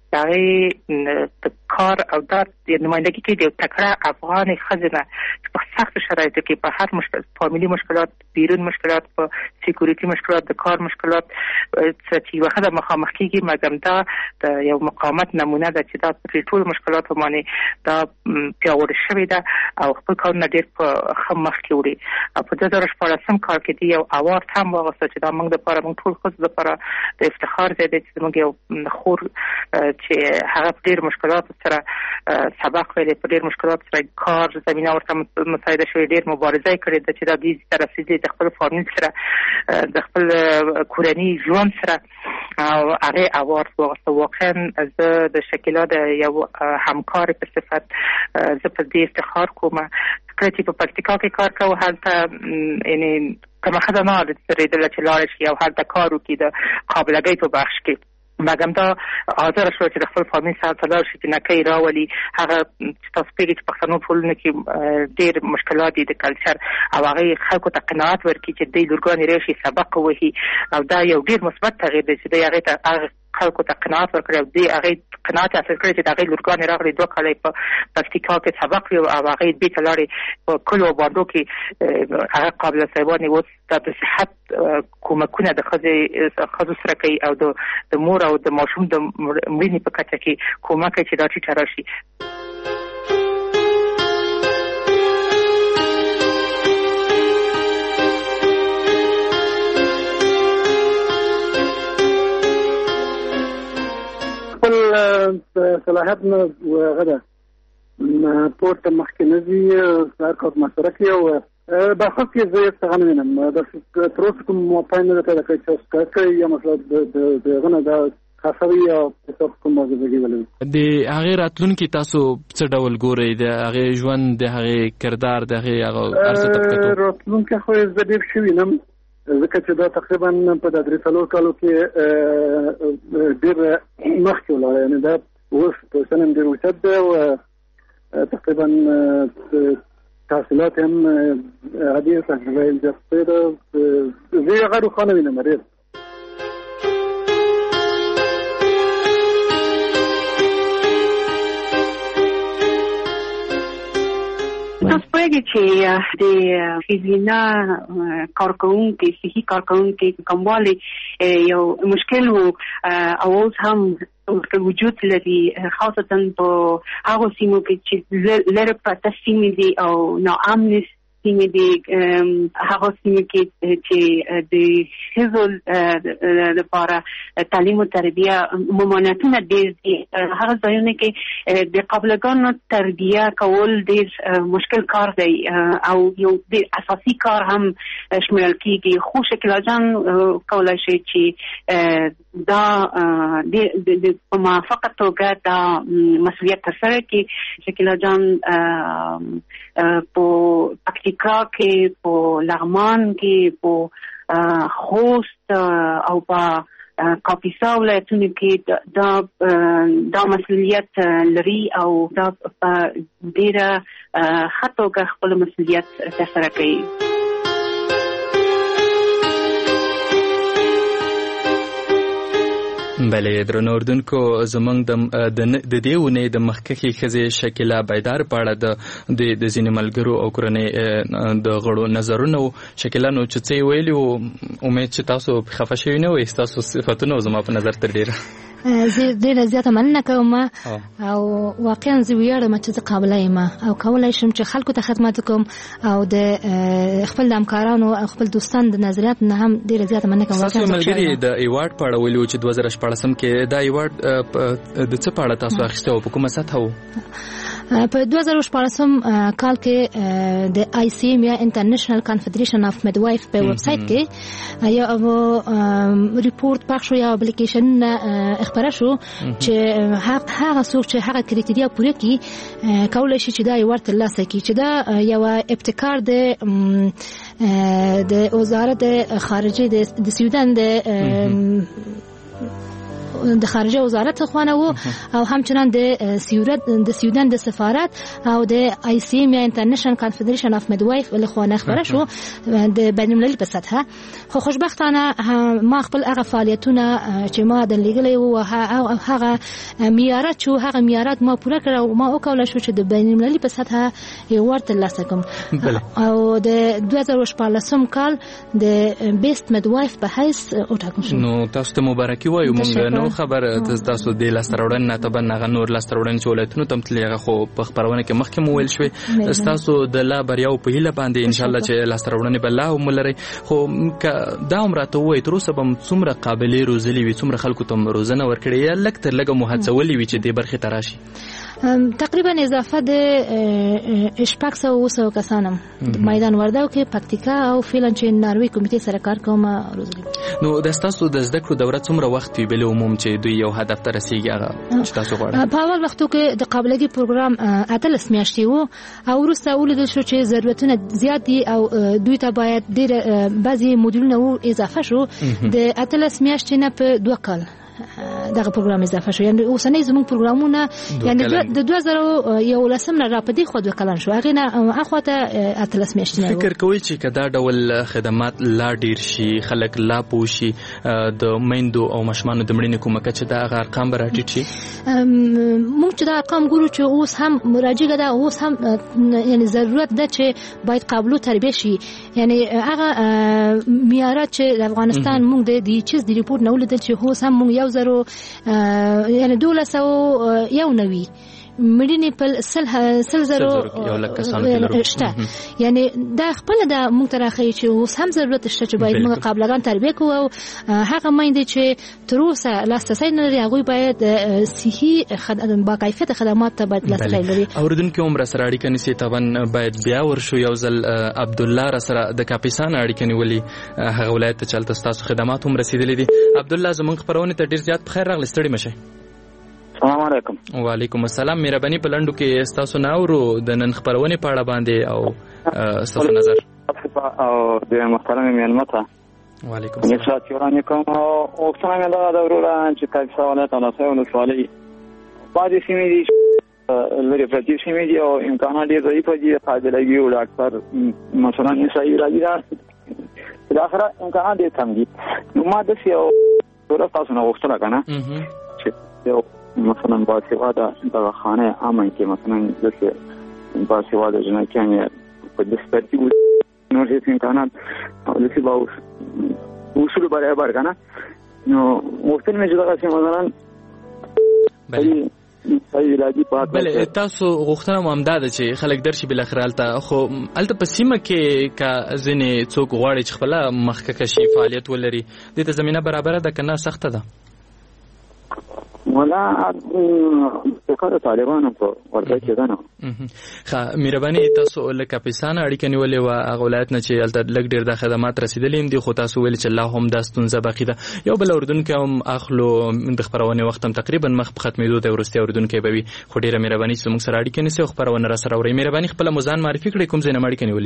S6: دا کار او د نمائندګي کې د تکړه افغان خزینه په سخت شرایطو کې په هر مشکل فامیلی مشکلات بیرون مشکلات په سکیورټي مشکلات د کار مشکلات چې وخت مخامخ کیږي مګم دا د یو مقاومت نمونه ده چې دا په ټول مشکلاتو باندې دا پیاوړی شوی ده او خپل کارونه ډیر په خم مخ کې وړي په 2014 کال کې دی یو اوارد هم واغسته چې دا موږ د لپاره موږ ټول خو لپاره د افتخار دی چې موږ یو خور چې هغه ډیر مشکلات سره سبق ویلې په ډیر مشکلات سره کار زمينه ورته مساعده شوی ډیر مبارزه کړې د چې د دې طرفي د خپل فامیل سره د خپل کورنۍ ژوند سره او هغه اوارد واغسته واقعا از د شکیلا د یو همکار په صفت زه په دې افتخار کوم کله چې په پکتیکا کې کار کوم هلته یعنی کومه خدمه د سریدل چې لاړ شي او هلته کار وکړي د قابلیت په بخش کې مګم دا حاضر شو چې د خپل فامیل سره تلاش شي چې نکي راولي هغه تاسو پیږي چې پښتنو ټولنه کې ډېر مشکلات دي د کلچر او هغه خلکو ته قناعت ورکړي چې د لورګان راشي سبق وهي او دا یو ډېر مثبت تغییر دی چې هغه ته خلکو ته قناعت ورکړي او د هغه قناعت حاصل کړي چې هغه لورګان راغلي دوه کاله په پکتیکا کې سبق وي او هغه به تلاري په کلو باندې کې هغه قابل صاحبانی و د صحت کومکونه د خزو سره کوي او د مور او د ماشوم د مړینې په کچه کې کومک چې دا چې راشي
S4: صلاحیت نه وغدا پورت مخکنزي کار مسره کې او بخښ کې زه څنګه وینم د تروس کوم پاینه ته د کچې څه یا مثلا د غنه د خاصوي او تاسو کوم موضوع ولې
S2: د هغه راتلونکي تاسو څه ډول ګورئ د هغه ژوند د هغه کردار د هغه ارزښت تکتو
S4: راتلونکي خو زه ډیر شي وینم ځکه چې دا تقریبا په د 3 کالو کې ډیر مخکې ولاړ یعنی دا اوس په سنم ډیر وچت دی او تقریبا تحصیلات هم عادي تقریبا جسته زی غیرو خانه وینم ډیر
S6: تاسو
S7: پوهیږي چې د فیزینا کارکونکو صحي کارکونکو کوموالی یو مشکل وو او اوس هم وجود لري خاصتا په هغه سیمو کې چې لره پاتې سیمې دي او ناامن سیمې دي هغه سیمې کې چې د هغو لپاره تعلیم او تربیه ممانعتونه ډېر دي هغه ځایونه کې د قابلګانو تربیه کول ډېر مشکل کار دی او یو ډېر اساسي کار هم شمیرل کېږي خو شکیلا جان کولای شي چې دا د موافقه توګه دا مسؤلیت ترسره کړي شکیلا جان په پکتیکا کې په لغمان کې په خوست او په کاپیسا ولایتونو کې دا مسؤلیت لري او دا ډیره ښه توګه خپل مسؤلیت ترسره کوي.
S2: بله درنو اردوونکو زمونږ د دې اونۍ د مخکښې ښځې شکیلا بیدار په اړه د ځینې ملګرو او کورنۍ د غړو نظرونه وو. شکیلا نو چې څه یې ویلي وو امید چې تاسو خفه شوي نه وئ ستاسو صفتونه زما په نظر تر ډېره
S3: زه ډېره زیاته مننه کوم او واقعا زه ویاړم چې زه قابله یم او کولی شم چې خلکو ته خدمت وکړم او د خپل د همکارانو او خپل دوستانو د نظریاتو نه هم ډېره زیاته مننه کوم.
S2: ستاسو ملګري د ایوارډ په اړه ویلي وو چې 2014 کې دا ایوارډ د څه په اړه تاسو اخیستی و په کومه سطحه و؟
S3: په 2014 کال کې د ICM یا انټرنیشنل کنفدریشن اف میډوایف په ویب سایټ کې یو ریپورت پخ شو یا اپلیکیشن خبره شو چې هغه څوک چې هغه کریټیریا پوره کړي کولای شي چې دا ایوارډ ترلاسه کړي چې دا یو ابتکار د وزارت خارجه د سویډن د خارجه وزارت خوانه وو او همچنان د سویډن د سفارت او د ICM یا انټرنیشنل کنفدریشن اف میډوایف له خوانه خبره شو د بین المللي په سطحه. خو خوشبختانه ما خپل هغه فعالیتونه چې ما د لیګلې وو هغه معیارات چې هغه معیارات ما پوره کړ او ما وکولای شو چې د بین المللي په سطحه ایوارډ ترلاسه کړم او د 2014 کال د بیسټ میډوایف په حیث وټاکل شو.
S2: نو تاسو ته مبارکي وایو. موږ نو خبر تاسو د لاستراوړن نه تبن هغه نور لاستراوړن چې ولایتونو تم تلغه خو په خبرونه کې مخکې مو ویل شوی تاسو د لا بریاو په هیله باندې ان شاء الله چې لاستراوړن به الله مولري خو دا عمرته وای تر اوسه بم څومره قابلیت روزلي وي څومره خلکو ته روزنه ورکړي یا لکه تر لګه مهڅولي وي چې د برخه تراشي
S3: تقریبا اضافه د اشپاکس او وسو کسانم میدان ورداو کې پکتیکا او فعلا چې ناروی کمیټې سره کار کوم روزلي. نو
S2: د تاسو د زده کړو دوره څومره وخت وی بل عموم چې دوی یو هدف ته رسیږي هغه چې تاسو غواړئ؟
S3: په اول وختو کې د قابلیت پروګرام اتلس میاشتې وو او وروسته ولیدل شو چې ضرورتونه زیات دي او دوی ته باید ډېر بعضي موډولونه اضافه شو د اتلس میاشتې نه په 2 کال دغه پروګرام اضافه شو. یعنی اوسنۍ زموږ پروګرامونه یعنی د 2011 نه را پدې خو 2 کلن شو هغه نه اخواته اتلس میاشتې.
S2: فکر کوي چې کدا ډول خدمات لا ډیر شي خلک لا پوشي د میندو او مشمانو د مړینې کومه چې دا ارقام به راټیټ شي؟
S3: موږ چې دا ارقام ګورو چې اوس هم مراجعه ده اوس هم یعنی ضرورت ده چې باید قابلو تربیه شي. یعنی هغه معیارات چې د افغانستان موږ د دې چیز د ریپورت نه ولیدل چې اوس هم موږ 1000 یعنی 1291 مړینې په سل زرو
S2: یو لک کسانو
S3: شته. یعنی دا خپل د موږ ترخی چې اوس هم ضرورت شته چې باید موږ قابلګان تربیه کوو او هغه مایندې چې تر اوسه لاسرسی نه لري هغوی باید صحي با کیفیت خدمات ته باید لاسرسی لري.
S2: اوریدونکو عمر سره اړیکه نیسي طبعا باید بیا ورشو یو ځل عبد الله سره د کاپیسان اړیکه نیولې هغه ولایت ته چلته تاسو خدمات هم رسیدلې دي. عبد الله زمونږ خبرونه ته ډیر زیات بخیر راغلی ستړي مشه.
S8: السلام علیکم.
S2: وعلیکم السلام. مهرباني په لندو کې تاسو ناورو د نن خبرونه په اړه باندې او تاسو نظر
S8: او د محترم میلمته
S2: وعلیکم السلام.
S8: نشاطیرانی کوم او څنګه دا ضروره چې تاسو سوالات او تاسو سوالي بعضی سیمې دي لري پرتی سیمې دي او امکانات ډېر ضعیف دي قابلیت یو ډاکټر مثلا نسایي راځي دا اخر امکانات ډېر کم دي. نو ما د یو ډول تاسو نه وختونه کنه چې یو مثلا باسواده د خانه عامه کې مثلا د باسواده جنکیان په دسترتیب نور هیڅ امکانات او د سی باور اصول برابر کنه نو ممکن مې جوړه شي مثلا
S2: بل تاسو غوښتنه مو همداده چې خلک درشي بل اخرالته خو الته په سیمه کې کا ځنې څوک غواړي چې خپل مخکې شي فعالیت ولري د ته زمينه برابر ده کنه سخته ده
S8: ولا فکر طالبانو په ورته کې ده نو
S2: مهرباني تاسو له کاپیسان اړیکه نیولې و غولایت نه چې الته لګ ډیر د خدمات رسیدلې دي خو تاسو ویل چې الله هم داستون زبقې ده یو بل اردن کې هم اخلو د خبرونه وخت هم تقریبا مخ ختمېدو د ورستي اردن کې به وي خو ډیره مهرباني چې موږ سره اړیکه نیسي خبرونه را سره اوري مهرباني خپل مزان معرفي کړئ کوم ځای نه اړیکه نیولې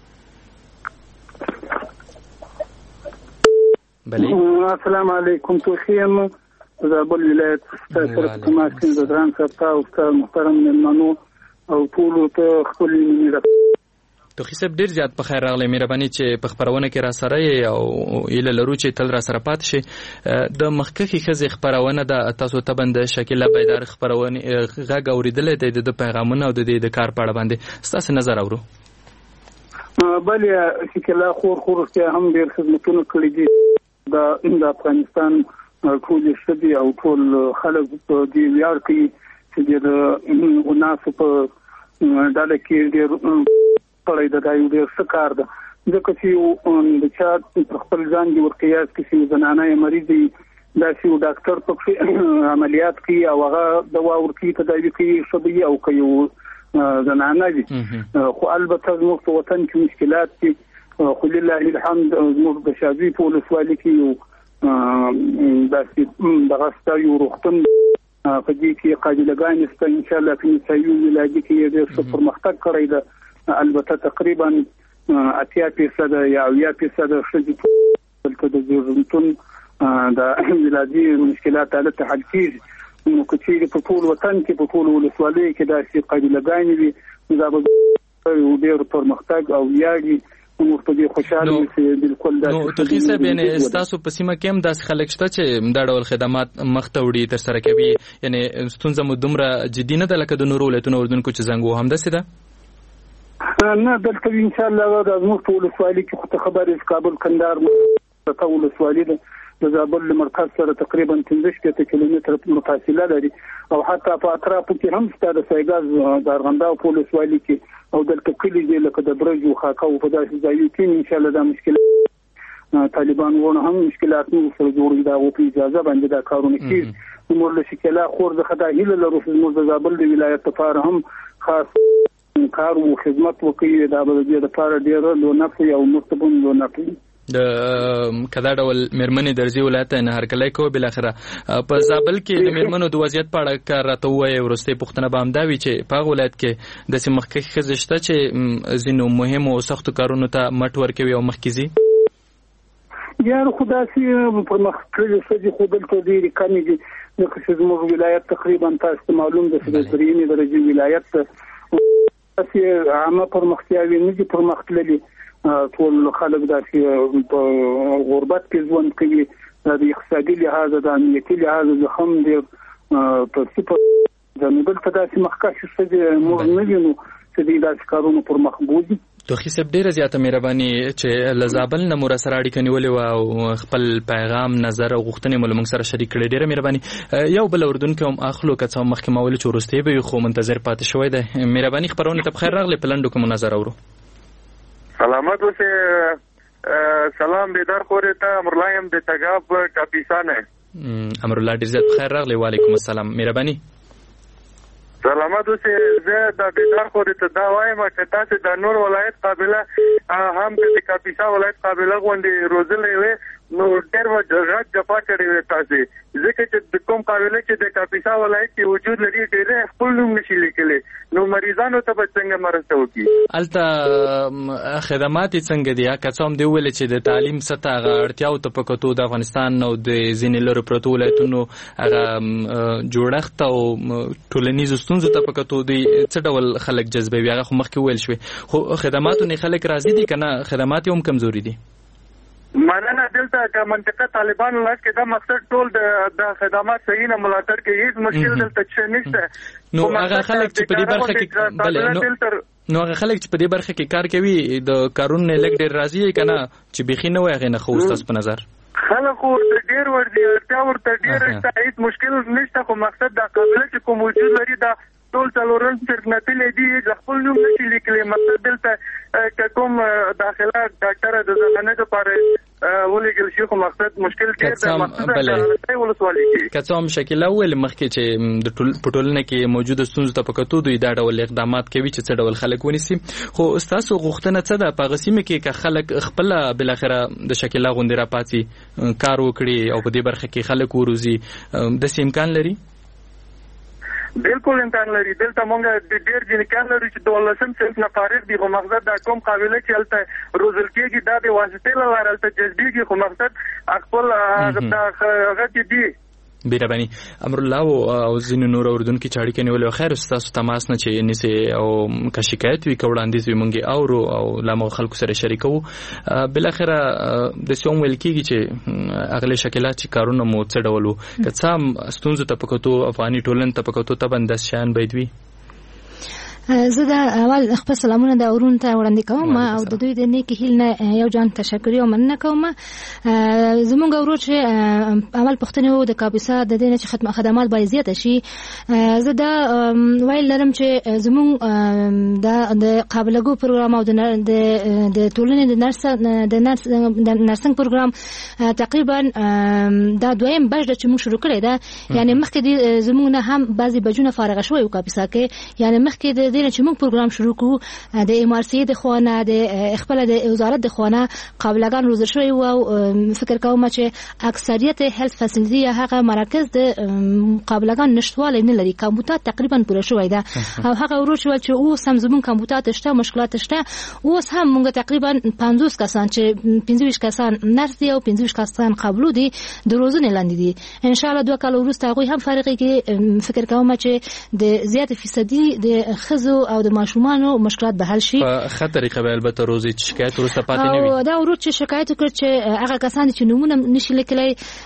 S4: بله السلام علیکم توخیم زابل ولایت ستاسو ماسین د دران سره او ستاسو محترم مېلمنو او ټول ته خپل مینه
S2: توخی صاحب ډیر زیات په خیر راغلی مهرباني چې په خبرونه کې را سره او اله لرو چې تل را سره پات شي د مخکخي خزي خبرونه د تاسو ته بند شکل بیدار خبرونه غږ اوریدل د پیغامونه او د کار په اړه باندې تاسو نظر اورو
S4: بل شکل خور چې هم ډیر خدمتونه کړې دي د افغانستان ټول شدي او ټول خلک په دې ویاړ کوي چې د وناسو په ډاله کې ډېر پړې د دایو ډېر سکار ده ځکه چې د چا خپل ځان دی ورقیاس کې زنانه مریض دي دا چې ډاکټر په عملیات کوي او هغه دوا ورکوي تداوی کوي شبي او کوي زنانه دي خو البته زموږ په وطن کې مشکلات دي خو لله الحمد زموږ د شاذي په ولسوالۍ کې دغه ستایو روختم په دې کې قاعدګان است ان شاء الله په سایو ولادي کې د پرمختګ کړی ده البته تقریبا 80% یا 90% شدي بلکې د ژوندون د ولادي مشکلات حالت حل کیږي نو کچې په ټول وطن کې په ټول ولسوالۍ کې د قاعدګان وي دا به ډېر پرمختګ او یاږي مرتدي خوشاله چې بالکل دا
S2: نو تخصیص یعنی تاسو په سیمه کې هم داس خلک شته چې دا ډول خدمات مخته وړي تر سره کوي یعنی ستونزه مو دومره جدي نه ده لکه د نورو ولایتونو اردن کو چې زنګو هم دسه ده
S4: نه دلته ان شاء الله د زموږ ټول ولسوالۍ کې خبرې کابل کندهار ټول ولسوالۍ د زابل مرکز سره تقریبا 15 کیلومتر فاصله لري او حتی په اطرافو کې هم ستاسو سایګاز د ارغنداو په ولسوالۍ کې او دلته کلی دی لکه د برجو خاکاو په داسې ځایو کې ان شاء الله دا مشکل طالبان ونه هم مشکلات نو سره جوړي دا او په اجازه باندې دا کارونه کوي نو له شکله خور د خدای هیله لرو چې موږ د زابل د ولایت لپاره هم خاص کار او خدمت وکړي دا به د لپاره ډیر لو نفي او مستبون لو نفي
S2: د کدا ډول مرمنې درځي ولایت نه هر کله کو بل اخره په زابل کې د مرمنو د وضعیت په اړه کار راته وایي ورسته پښتنه بام دا وی چې په ولایت کې د سیمخکې خزشته چې زینو مهم او سخت کارونو ته مټ ورکوي او مخکزي
S4: یار خداسي په مخکې سږي خو دلته ډېری کمی دي نو چې زموږ ولایت تقریبا تاسو معلوم ده چې د درېمې درجه ولایت تاسو عامه پرمختیاوي نه دي پرمختللي ټول خلک داسې په غربت کې ژوند کوي د اقتصادي لحاظ د امنیتي لحاظ هم ډېر په سپور د نوبل په داسې مخکښ شې موږ نه وینو چې داسې کارونه پر مخ بوزي
S2: توخی صاحب ډیره زیاته مهرباني چې لزابل نه مور سره اړیکه نیولې و او خپل پیغام نظر او غوښتنې مول موږ سره شریک کړي ډیره مهرباني یو بل اردن کې هم اخلو کڅو مخکې مول چې ورسته به خو منتظر پاتې شوی دی مهرباني خبرونه ته بخیر راغلی پلان کوم نظر اورو
S9: سلامت اوسه سلام بیدار خورې ته امرلایم د تګاب کاپیسانه
S2: امرالله ډیر زیات بخیر راغلی وعلیکم السلام مهرباني
S9: سلامت اوسه زه د بیدار خورې ته دا وایم چې تاسو د نور ولایت قابله هم د کاپیسا ولایت قابله غونډې روزلې وي نو ډېر وجهات جفا کړې وي تاسو ځکه چې د کوم قابله چې د کاپیسا ولایت کې وجود لري ډېر خپل نوم نشي لیکلی نو مریضانو ته څنګه مرسته وکړي
S2: الته خدمات څنګه دي که څوم دی ول چې د تعلیم سطح غړتیاو ته پکتو د افغانستان نو د ځینې لور پروتو ولایتونو هغه جوړښت او ټولنیز ستونزو ته پکتو دي څه ډول خلک جذبوي هغه خو مخکې ویل شوی خو خدماتو نه خلک راضي دي کنه خدمات هم کمزوري دي
S9: مننه دلته که منطقه طالبان لاس کې دا مقصد ټول د خدمات صحیح نه ملاتړ کوي هیڅ مشکل دلته نشته
S2: نو هغه خلک چې په دې برخه کې بل نو نو هغه خلک چې په دې برخه کې کار کوي د کارونه لګ ډیر راضي کنه چې بخي نه وي هغه نه خو تاسو په نظر
S9: خلک ډیر ورته ډیر هیڅ مشکل نشته خو مقصد دا قابلیت چې کوم موجود لري دا ټول څلورن سرټنټلې دي د خپل نوم نشي لیکلي مقصد دلته کوم داخله ډاکټر د زمانه لپاره ولګل شي خو مقصد مشکل ډیر دی مقصد دا ولسوالي کې
S2: کڅو هم شکل اول مخکې چې د ټولنه کې موجوده ستونزې ته پکتو دوی دا ډول اقدامات کوي چې څه ډول خلک ونیسي خو تاسو غوښتنه څه ده په غسیمه کې که خلک خپل بل اخره د شکل غوندې را پاتې کار وکړي او په دې برخه کې خلک وروزي د امکان لري
S9: بالکل امکان لري دلته مونږ د ډیر ځینکان لري چې 12 صنف نه فارغ دي خو مقصد دا کوم قابلیت چې الته روزل کېږي دا د واسطې لپاره الته جذبېږي خو مقصد خپل هغه کې دي
S2: بیربانی امر الله او زین نور اردن کې چاړي کې نیول خیر تاسو تماس نه چې نسی او که شکایت وی کوړاندې وي مونږه او لامو خلکو سره شریکو بل اخره د سوم ویل کېږي چې اغله شکلات چې کارونه مو څه ډولو که څه ستونزې ته پکتو افغاني ټولن ته پکتو ته بند شان بيدوي
S3: زه دا اول خپل سلامونه د اورون ته وړاندې کوم او د دوی د نیکی هیل نه یو جان تشکر او مننه کوم زموږ ورور چې عمل پښتنه وو د کاپیسا د دې نه چې خدمات باید زیات شي زه دا ویل لرم چې زموږ د قابلګو پروګرام او د ټولنې د نرسنګ پروګرام تقریبا دا دویم بج چې موږ شروع کړی دا یعنی مخکې زموږ نه هم بعضی بجونه فارغ شوی او کاپیسا کې یعنی مخکې د دې چې موږ پروګرام شروع کوو د ام ار سی د خوانه د خپل د وزارت د خوانه قابلګان روزل شوی او فکر کوم چې اکثریت هیلث فاسیلیټي هغه مراکز د قابلګان نشټواله نه لري کمپیوټر تقریبا پوره شوی دا او هغه ورو شو چې اوس هم زمون کمپیوټر شته مشکلات شته اوس هم موږ تقریبا 50 کسان چې 25 کسان نرس دي او 25 کسان قابلو دي د روزنې لاندې دي ان شاء الله 2 کال وروسته هغه هم فارغ کې فکر کوم چې د زیات فیصدي د خزو او د ماشومانو مشکلات به حل شي
S2: په خطر کې به البته روزي شکایت ورسته پاتې نه وي
S3: او دا ورو چې شکایت وکړي چې هغه کسان چې نمونه نشي لیکلای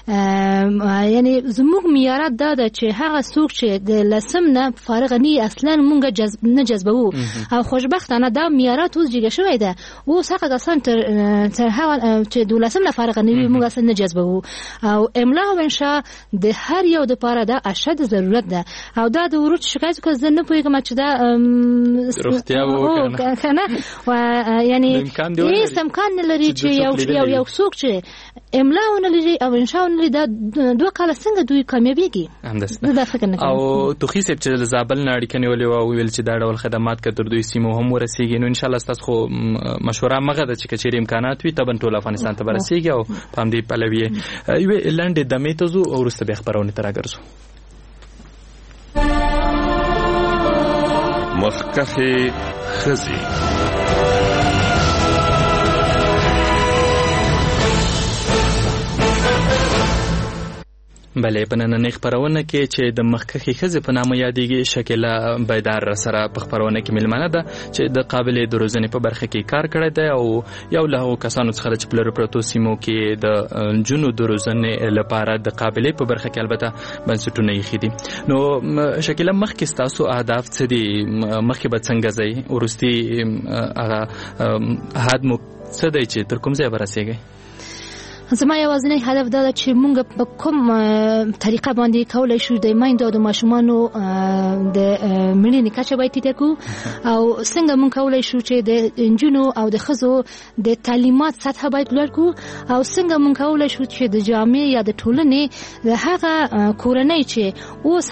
S3: یعنی زموږ معیارات دا ده چې هغه څوک چې د لسم نه فارغ نه اصلا مونږ جذبو او خوشبختانه دا معیارات اوس جګه شوی ده او هغه کسان تر هغه چې د لسم نه فارغ نه وي مونږ اصلا نه جذبو او املا او انشاء د هر یو د پاره دا اشد ضرورت ده او دا د ورو شکایت کوي زه نه پوهیږم چې دا
S2: روغتیا
S3: وکنه و یعنی هیڅ امکان نه لري چې یو څوک چې املا ونه لري او انشاء ونه لري دا 2 کال څنګه دوی کامیابیږي دا فکر نه
S2: او توخی سپ چې زابل نه اړیکه نیولې او ویل چې دا ډول خدمات کتر دوی سیمو هم ورسیږي نو ان شاء الله تاسو خو مشوره مغه د چې کچېر امکانات وي تبن ټول افغانستان ته ورسیږي او پام دې پلوي یو لاندې د میتوزو او ورسته به خبرونه تراګرځو
S10: مخکخه خزي
S2: بلې په نننۍ خبرونه کې چې د مخکخي خزي په نامه یادېږي شکیلا بیدار سره په خبرونه کې ملمنه ده چې د قابلیت د روزنې په برخه کې کار کړی دی او یو له کسانو څخه چې په پروتو سیمو کې د جنو د روزنې لپاره د قابلیت په برخه کې البته بنسټونه یې خېدي نو شکیلا مخکې تاسو اهداف څه دي مخکې به څنګه ځي ورستي هغه هدف مو څه دی چې تر کوم ځای ورسیږي
S3: زما یوازینی هدف دا چې موږ په کوم طریقه باندې کولای شو د مایندو د ماشومانو د مړینې کچه باید ټیټه کو او څنګه موږ کولای شو چې د انجونو او د خزو د تعلیمات سطح باید لوړ کو او څنګه موږ کولای شو چې د جامع یا د ټولنې د هغه کورنۍ چې اوس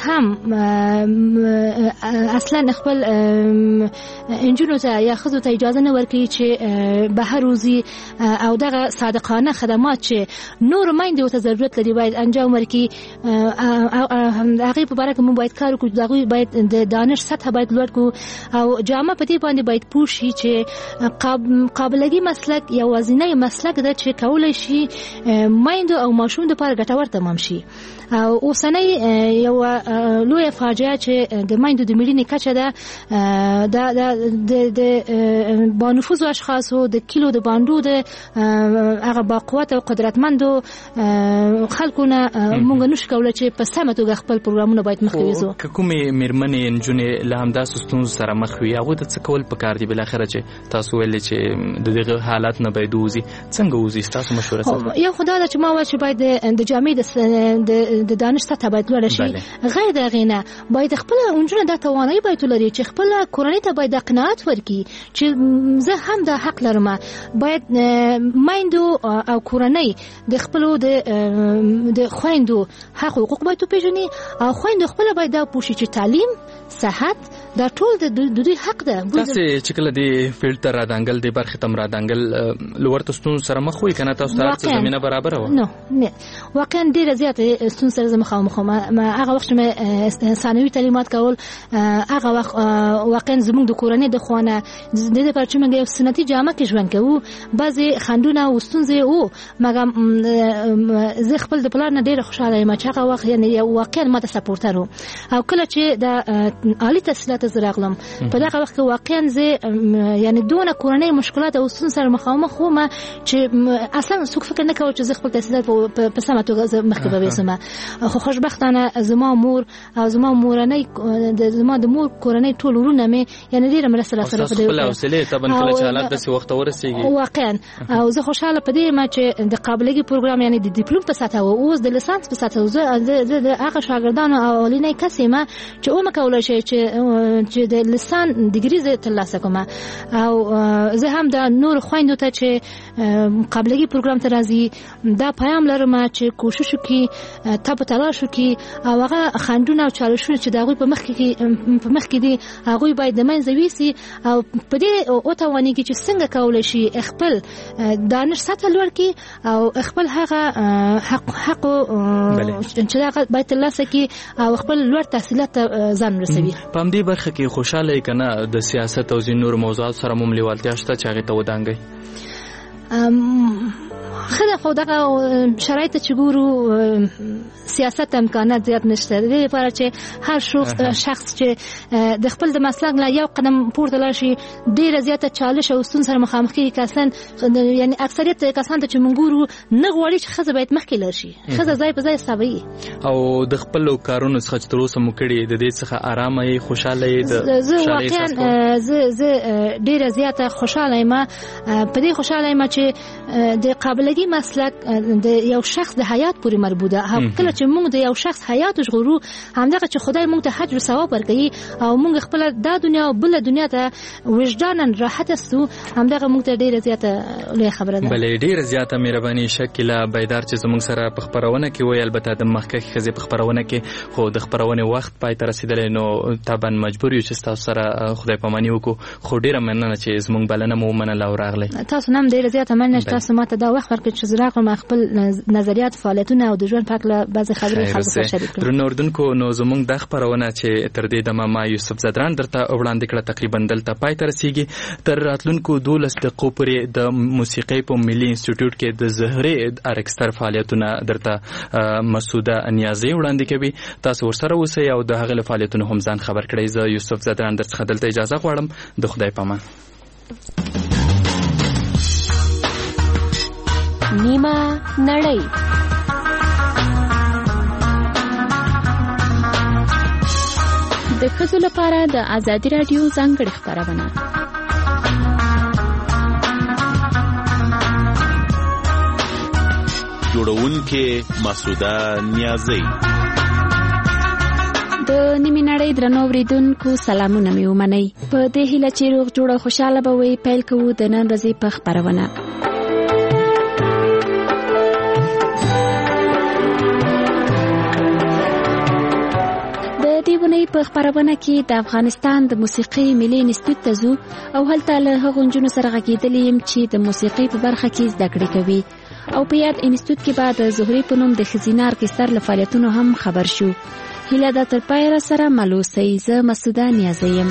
S3: هم اصلا خپل انجونو ته یا خزو ته اجازه نه ورکړي چې بهر روزي او دغه صادقانه خدمات چې نور مایندې ته ضرورت لري باید انجام ورکړي هغه په اړه کوم باید کار وکړو دغه باید د دانش سطح باید لوړ کو او جامع په دې باندې باید پوښي چې قابلیت مسلک یا وزنه مسلک د چې کولای شي مایندو او ماشوم لپاره ګټور تمام شي او اوسنۍ یو لوی فاجعه چې د مایندو د مړینې کچه ده د بانفوذ اشخاصو د کیلو د باندو د هغه باقوت او قدرتمندو خلکو نه مونږ نشو کولای چې په سمه توګه خپل پروګرامونه باید مخکې وځو.
S2: کومې میرمنې نجونې له همداسې ستونزو سره مخ وي هغوی ته څه کول پکار دي بالاخره چې تاسو ویلې چې د دغه حالات نه باید ووځي څنګه ووځي ستاسو مشوره څه؟
S3: یو خو دا ده چې ما وایي چې باید د جامعې د دانش سطحه باید لوړه شي. غیر د هغې نه باید خپله نجونه دا توانایي باید ولري چې خپله کورنۍ ته باید دا قناعت ورکړي چې زه هم دا حق لرم. باید میندو او کورنۍ د خپلو د خویندو حق او حقوق باید وپېژني او خویندو خپله باید دا پوه شي چې تعلیم صحت دا ټول د دوی حق ده.
S2: تاسې چې کله د فیلډ ته رادانګل د برخې ته رادانګل لوړ ستونزو سره مخ وئ که نه تاسو ته هر څه زمینه برابره وه؟
S3: نه واقعا ډېره زیاته ستونزو سره زه مخامخ وم. هغه وخت چې مې ثانوي تعلیمات کول هغه وخت واقعا زموږ د کورنۍ د خوا نه د دې لپاره چې موږ یو سنتي جامه کې ژوند کوو بعضې خنډونه او ستونزې وو مګر زه خپل د پلار نه ډېره خوشحاله یم چې هغه وخت یعنې واقعا ما ته سپورټر و او کله چې د عالي تحصیلات زه راغلم په دغه وخت کې واقعا زه یعنې دونه کورنۍ مشکلات او ستونزو سره مخامخ وم چې اصلا څوک فکر نه کوي چې زه خپل تحصیلات په سمه توګه مخکې به بیسم. خو خوشبختانه زما مور او زما مورنۍ زما د مور کورنۍ ټول ورونه مې یعنې ډېره مرسته راسره په دې
S2: خپله حوصلې طبعا کله چې حالات داسې وخت ته ورسېږي
S3: واقعا او زه خوشحاله په دې یم چې د قابلګي پروګرام یعنې د ډیپلوم په سطحه و اوس د لیسانس په سطحه زه د هغه شاګردانو اولنی کس یم چې ومه کولی شي چې د لیسان ډیګري زه ترلاسه کوم او زه هم د نور خویندو ته چې قابلګي پروګرام ته راځي دا پیام لرم چې کوشش وکړي تب تلاش وکړي او هغه خنډونه او چالشونه چې د هغوی په مخ کې دي هغوی باید د منځه یوسي او په دې وتوانېږي چې څنګه کولی شي خپل دانش سطحه لوړ کړي او خپل هغه حق چې هغه باید ترلاسه کړي او خپل لوړ تحصیلات ته ځان رسوي.
S2: په همدې برخه کې خوشحاله یې که نه د سیاست او ځینو نورو موضوعاتو سره مو لیوالتیا شته چې هغې ته ودانګئ؟ خدا
S3: خو دغه شرایط چې ګورو سیاست امکانات زیات نشته د دې لپاره چې هر شخص چې د خپل د مسلک نه یو قدم پورته لاړ شي ډېره زیاته چالش او ستونزو سره مخامخ کېږي که اصلا یعنې اکثریت کسان ته چې موږ ګورو نه غواړي چې ښځه باید مخکې لاړ شي ښځه ځای په ځای ستوي
S2: او د خپلو کارونو څخه چې تر اوسه مو کړي د دې څخه ارامه یې خوشحاله یې
S3: زه واقعا زه ډېره زیاته خوشحاله یم په دې خوشحاله یم چې د قابلګي مسلک د یو شخص د حیات پورې مربوط ده. کله چې موږ د یو شخص حیات وژغورو همدغه چې خدای موږ ته حج او ثواب ورکوي او موږ خپل دا دنیا او بل دنیا ته وجداناً راحت استو همدغه موږ ته ډیره زیاته لوی خبره ده.
S2: بلې ډیره زیاته مهرباني شکیلا بیدار چې زموږ سره په خبرونه کې وای البته د مخکې خزې په خبرونه کې خو د خبرونه وخت پای ته رسیدل نو طبعا مجبور یو چې تاسو سره خدای پاماني وکړو خو ډیره مننه چې زموږ بلنه مو منله او راغله.
S3: تاسو نام ډیره زیاته مننه چې تاسو ماته دا وخت ورکړئ چې زراغ ما خپل نظریات فعالیتونه او د ژوند په اړه بعضی خبرې خلکو سره شریک کړم.
S2: درنو اردوونکو نو زموږ د خبرونه چې تر دې دمه ما یوسف زدران درته وړاندې کړه تقریبا دلته پای ته رسیږي. تر راتلونکو 12 دقیقو پورې د موسیقۍ په ملي انسټیټیوټ کې د زهرې ارکستر فعالیتونه درته مسعوده نیازي وړاندې کوي. تاسو ورسره اوسئ او د هغه فعالیتونو هم ځان خبر کړئ. زه یوسف زدران درڅخه دلته اجازه غواړم. د خدای پامان.
S11: نیمه نړۍ د ښځو لپاره د ازادي راډیو ځانګړې خپرونه
S12: جوړونکې مسعوده نیازي.
S11: د نیمه نړۍ درنو اوریدونکو سلامونه مې ومنئ. په دې هیله چې روغ جوړ او خوشاله به وئ پیل کوو د نن ورځې په خپرونه. دیونی په خبرونه کې د افغانستان د موسیقي ملي انسټیټیوټ ته ځو او هلته له هغو نجونو سره غږېدلې یم چې د موسیقۍ په برخه کې زده کړې کوي او په یاد انسټیټیوټ کې به د زهرې په نوم د ښځینه ارکستر له فعالیتونو هم خبر شو. هیله ده تر پایه راسره مل اوسئ. زه مسعوده نیازي یم.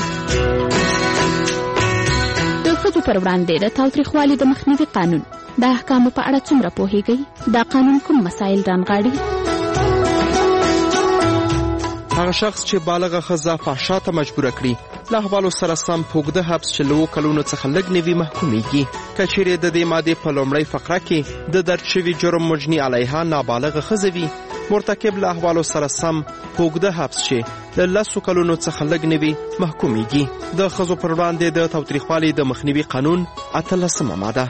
S11: د ښځو پر وړاندې د تاوتریخوالي د مخنیوي قانون د احکامو په اړه څومره پوهیږئ؟ دا قانون کوم مسایل رانغاړي؟
S13: هغه شخص چې بالغه ښځه فحشا ته مجبوره کړي له احوالو سره سم په اوږده حبس چې له 7 کلونو څخه لږ نه وي محکومیږي. که چیرې د دې مادې په لومړۍ فقره کې د درج شوي جرم مجني علیها نابالغه ښځه وي، مرتکب له احوالو سره سم په اوږده حبس چې له 10 کلونو څخه لږ نه وي محکومیږي. د ښځو پر وړاندې د تاوتریخوالي د مخنیوي قانون 18مه ماده.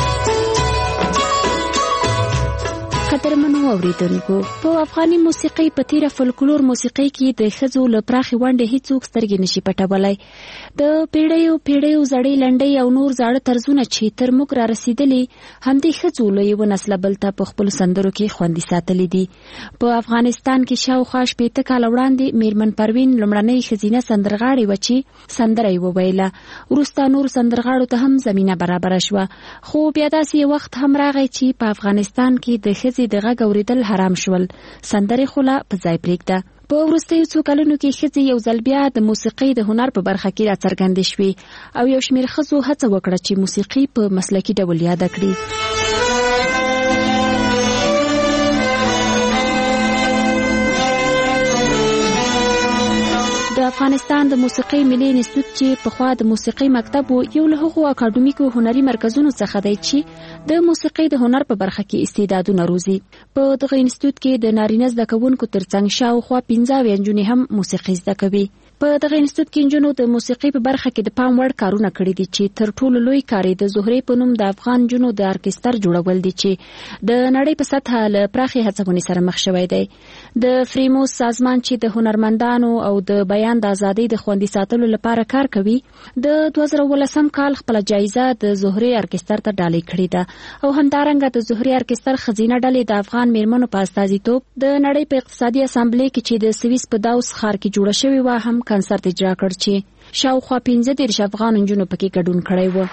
S11: قدرمنو اوریدونکو، په افغاني موسیقۍ په تیره فولکلور موسیقۍ کې د ښځو له پراخې ونډې هیڅوک سترګې نشي پټولی. د پیړیو زړې لنډۍ او نور زاړه طرزونه چې تر موږ را رسیدلي همدې ښځو له یوه نسله بل ته په خپلو سندرو کې خوندي ساتلي دي. په افغانستان کې شاوخوا 80 کاله وړاندې میرمن پروین لومړنۍ ښځینه سندرغاړې وه چې سندره یې وویله. وروسته نور سندرغاړو ته هم زمینه برابره شوه، خو بیا داسې وخت هم راغی چې په افغانستان کې د ښځې د غږ اورېدل حرام شول. سندرې خو لا په ځای پرېږده. په وروستیو څو کلونو کې ښځې یو ځل بیا د موسیقۍ د هنر په برخه کې راڅرګندې شوې او یو شمېر ښځو هڅه وکړه چې موسیقي په مسلکي ډول یاده کړي. د افغانستان د موسیقۍ ملي انسټیټیوټ چې پخوا د موسیقۍ مکتب و، یو له هغو اکاډمیکو هنري مرکزونو څخه دی چې د موسیقۍ د هنر په برخه کې استعدادونه روزي. په دغه انسټیټیوټ کې د نارینه زده کوونکو ترڅنګ شاوخوا 15 نجونې هم موسیقي زده کوي. په دغه انسټیټیوټ کې نجونو د موسیقۍ په برخه کې د پام وړ کارونه کړي دي چې تر ټولو لوی کار د زهرې په نوم د افغان نجونو د ارکستر جوړول دي چې د نړۍ په سطحه له پراخې هڅونې سره مخ شوی دی. د فریموس سازمان چې د هنرمندانو او د بیان د ازادۍ د خوندي ساتلو لپاره کار کوي، د 2018 کال خپل جایزه د زهرې ارکستر ته ډالۍ کړې ده او همدارنګه د زهرې ارکستر خزینه ډلې د افغان میرمنو په استازیتوب د نړۍ په اقتصادي اسامبلې کې چې د سویس په داوس ښار کې جوړه شوې وه هم کنسرت اجرا کړ چې شاوخوا 15 افغان نجونو پکې ګډون کړی و.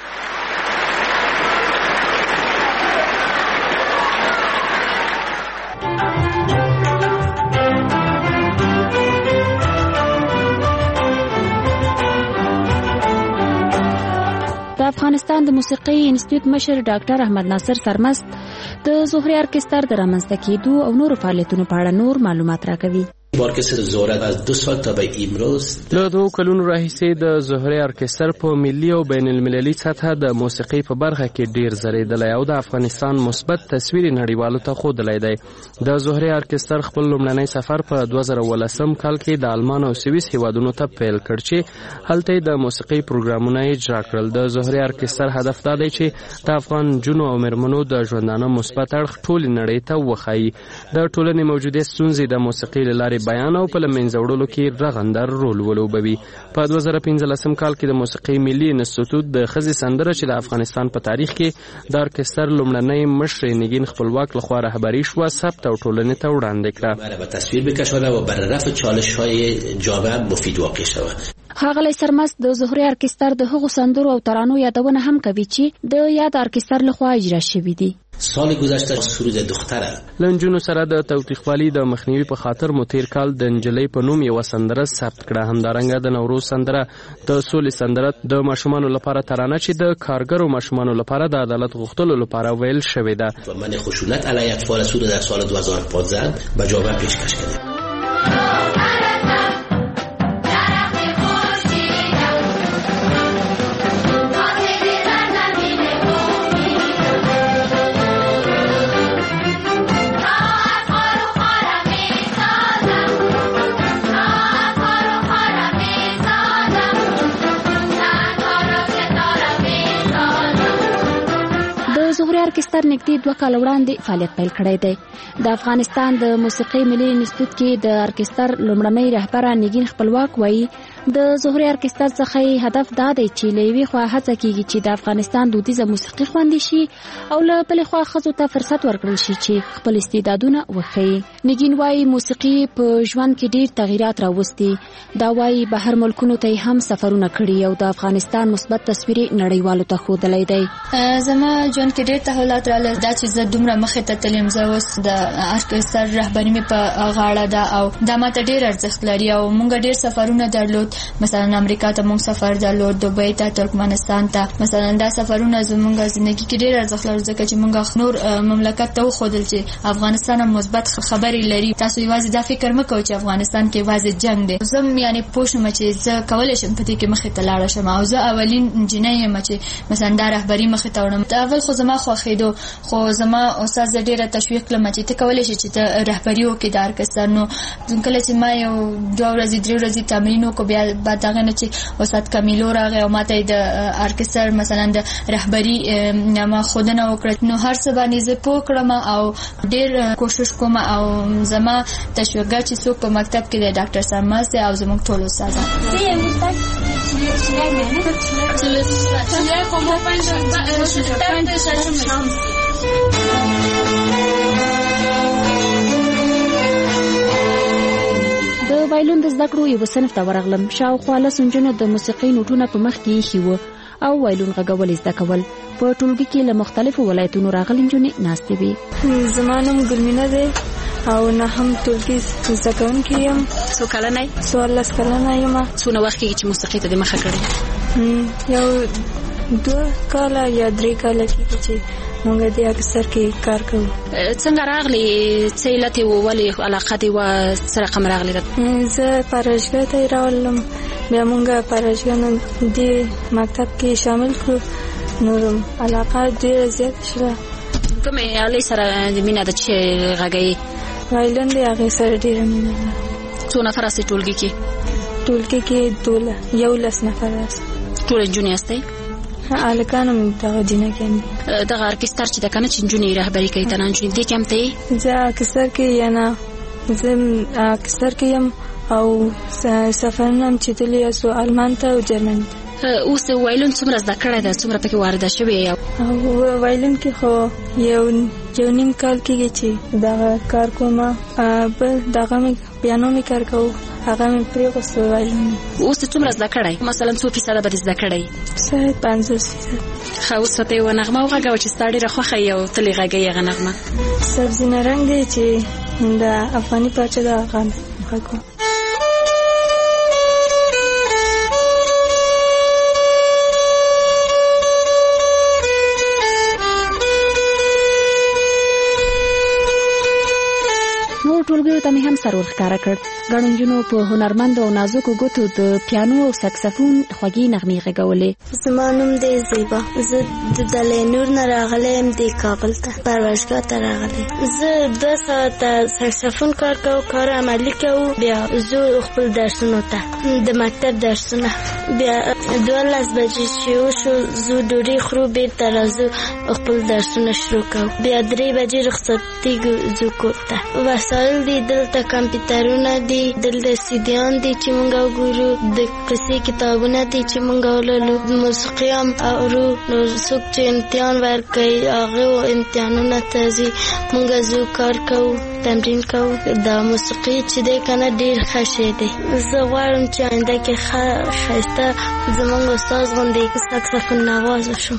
S11: د افغانستان د موسیقۍ انسټیټیوټ مشر ډاکټر احمد ناصر سرمست د زهرې ارکستر د رامنځته کېدو او نورو فعالیتونو په اړه نور معلومات راکوي.
S14: ارکستر زهره از 2 سال تا به امروز
S15: له 2 کلونو راهیسې د زهرې ارکستر په ملي او بین المللي سطحه د موسیقۍ په برخه کې ډیر زریدلی او د افغانستان مثبت تصویر نړیوالو ته ښودلی دی. د زهرې ارکستر خپل لومړنی سفر په 2018 کال کې د آلمان او سویس هیوادونو ته پیل کړ چې هلته د موسیقۍ پروګرامونه اجرا کړل. د زهرې ارکستر هدف دا دی چې د افغان نجونو او میرمنو د ژوندانه مثبت اړخ ټولې نړۍ ته وښایي. د ټولنې موجودې ستونزې د موسیقۍ له لارې بیان او په لمنځه وړلو کې رغنده رول ولوبوي. په 2015 کال کې د موسیقۍ ملي انسټیټیوټ د ښځې سندره چې د افغانستان په تاریخ کې د ارکستر لومړنۍ مشرې نگین خپلواک لخوا رهبري شوه، ثبت او ټولنې ته وړاندې کړه.
S14: به تصویر بکشاند و بر رفع چالش‌های جامعه مفید واقع شود.
S11: ښاغلی سرمست د زهرې ارکستر د هغو سندرو او ترانو یادونه هم کوي چې د یاد ارکستر لخوا اجرا شوي دي.
S14: سال گذشته سرود دختره
S15: لنجونو سره د تاوتریخوالي د مخنیوي په خاطر مو تیر کال د نجلۍ په نوم یو سندره ثبت کړه. همدارنګه د نوروز سندره، د سولې سندره، د ماشومانو لپاره ترانه چې د کارګرو ماشومانو لپاره د عدالت غوښتلو لپاره ویل شوې ده.
S14: من خشونت علیه اطفال سوریه در سال 2015 به جامعه پیشکش کرده.
S11: زهرې ارکستر نږدې 2 کال وړاندې فعالیت پیل کړی دی. د افغانستان د موسیقۍ ملي انسټیټیوټ کې د ارکستر لومړنۍ رهبره نگین خپلواک وایي د زهرې ارکستر څخه هدف دا دی چې له یوې خوا هڅه کیږي چې د افغانستان دودیزه موسیقي خوندي شي او له بلې خوا ښځو ته فرصت ورکړل شي چې خپل استعدادونه وښیي. نگین وایي موسیقي په ژوند کې ډیر تغیرات راوستي. دا وایي بهر ملکونو ته هم سفرونه کړي او د افغانستان مثبت تصویر نړیوالو ته ښودلی دی.
S16: زما ژوند کې ډیر تحولات راغلل. دا چې زه دومره مخې ته تلم، زه اوس د ارکستر رهبري مې په غاړه ده او دا ماته ډیر ارزښت لري او موږ ډیر سفرونه درلود درلود مثلا امریکا ته موږ سفر درلود دوبۍ ته ترکمنستان ته مثلا دا سفرونه زموږ ژوندۍ کې ډېر ارزښت لري ځکه چې موږ نور مملکت ته وخدل چې افغانستان هم مثبت خبرې لري تاسو یوازې دا فکر مکو چې افغانستان کې یوازې جنگ دی زم یعنی پوښتنه چې زه کولای شم په دې کې مخې ته لاړ شم او زه اولین انجینر یم چې مثلا دا رهبری مخې ته وړم اول خو زما خوښېدو خو زما استاد ډېره تشویق کړم چې ته کولای شې چې ته رهبری وکړې د ارکستر نو کله چې ما یو 2 ورځې 3 ورځې تمرین وکړ بیا بعد هغه نه چې استاد کامیلو راغی او ماته د ارکستر مثلا د رهبری ما خودنه وکړه نو هر څه باندې زه پوه کړم او ډېر کوشش کوم او زما تشویقات چې څوک په مکتب کې د ډاکټر سرماز دی او زموږ ټول استادان
S11: د وایلون د زده کړو یو صنف ته ورغلم شاوخوا له سنجنو د موسیقي نوټونه په مخ کې ایښي وو او وایلون غږول زده کول په ټولګي کې له مختلفو ولایتونو راغلي نجونې ناستې وې.
S17: زما نوم ګلمینه دی او نه هم ټولګي زده کوونکې یم.
S11: څو کلنه یې؟
S17: 14 کلنه یم.
S11: څونه وخت کېږي چې موسیقي ته د مخه کړې؟
S17: یو 2 کاله یا 3 کاله کېږي چې موږ د اکثر کې کار کوو.
S11: څنګه راغلی څه علت یې و ولې علاقه دې وه څه رقم راغلی؟
S17: زه پاراشګاه ته یې راولم بیا موږ پاراشګاه نه دې مکتب کې شامل کړو نو علاقه ډېره زیاته شوه.
S11: کومې آلې سره مینه ده چې غږوي؟
S17: وایلون دی هغې سره ډېره مینه ده.
S11: څو نفر یاستئ ټولګي کې؟
S17: ټولګي کې 11 نفر یاست.
S11: ټول نجونې یاستئ؟
S17: هلکان هم دغه جینکیان دي.
S11: دغه ارکستر چې ده که نه چې نجونې رهبري کوي ته نه نجونې دې کې هم ته یې؟
S17: زه اکثر کې یا نه زه اکثر کې یم او سفرونه هم چې تللي یاستو آلمان ته او جرمني ته.
S11: اوس وایلون څومره زده کړی ده څومره پکې وارده شوې؟
S17: وایلون کې خو یو نیم کال کېږي چې دغه کار کوم بل دغه مې پیانو مې کار کوو هغه مې پرېغوسته وایلون.
S11: اوس څومره زده کړی مثلا څو فیصده به دې زده کړی؟
S17: شاید 50%.
S11: ښه اوس ته یوه نغمه وغږوه چې ستا ډېره خوښه یې او تل یې غږوي هغه نغمه.
S17: سبزینه رنګ دی چې د افغاني پارچه د هغه غږوم.
S11: ټولګیو ته مې هم سر ورښکاره کړ. ګڼو نجونو په هنرمندو او نازکو ګوتو د پیانو او سکسفون خوږې نغمې غږولې.
S18: زما نوم دی زیبا. زه د دلینور نه راغلی یم د کابل ته پروژګاه ته راغلی. زه 2 ساعته سکسفون کار کوو کار عملي کوو بیا زه خپل درسونو ته د مکتب درسونه بیا 12 بجې چې وشو زه ډوډۍ خورو بېرته راځو خپل درسونه شروع کوو بیا 3 بجې رخصتېږو ځو کور ته. وسایل دي دلته کمپیوټرونه دي دلته سیډیان دي چې مونږ وګورو د قصې کتابونه دي چې مونږ ولولو موسیقي هم اورو. نو څوک چې امتحان ورکوي هغه امتحانونه ته ځي مونږ ځو کار کوو تمرین کوو. دا موسیقي چې دی که نه ډېر ښه شی دی. زه غواړم چې آینده کې ښایسته زمونږ استاد غوندې سکسفون نواز وشم.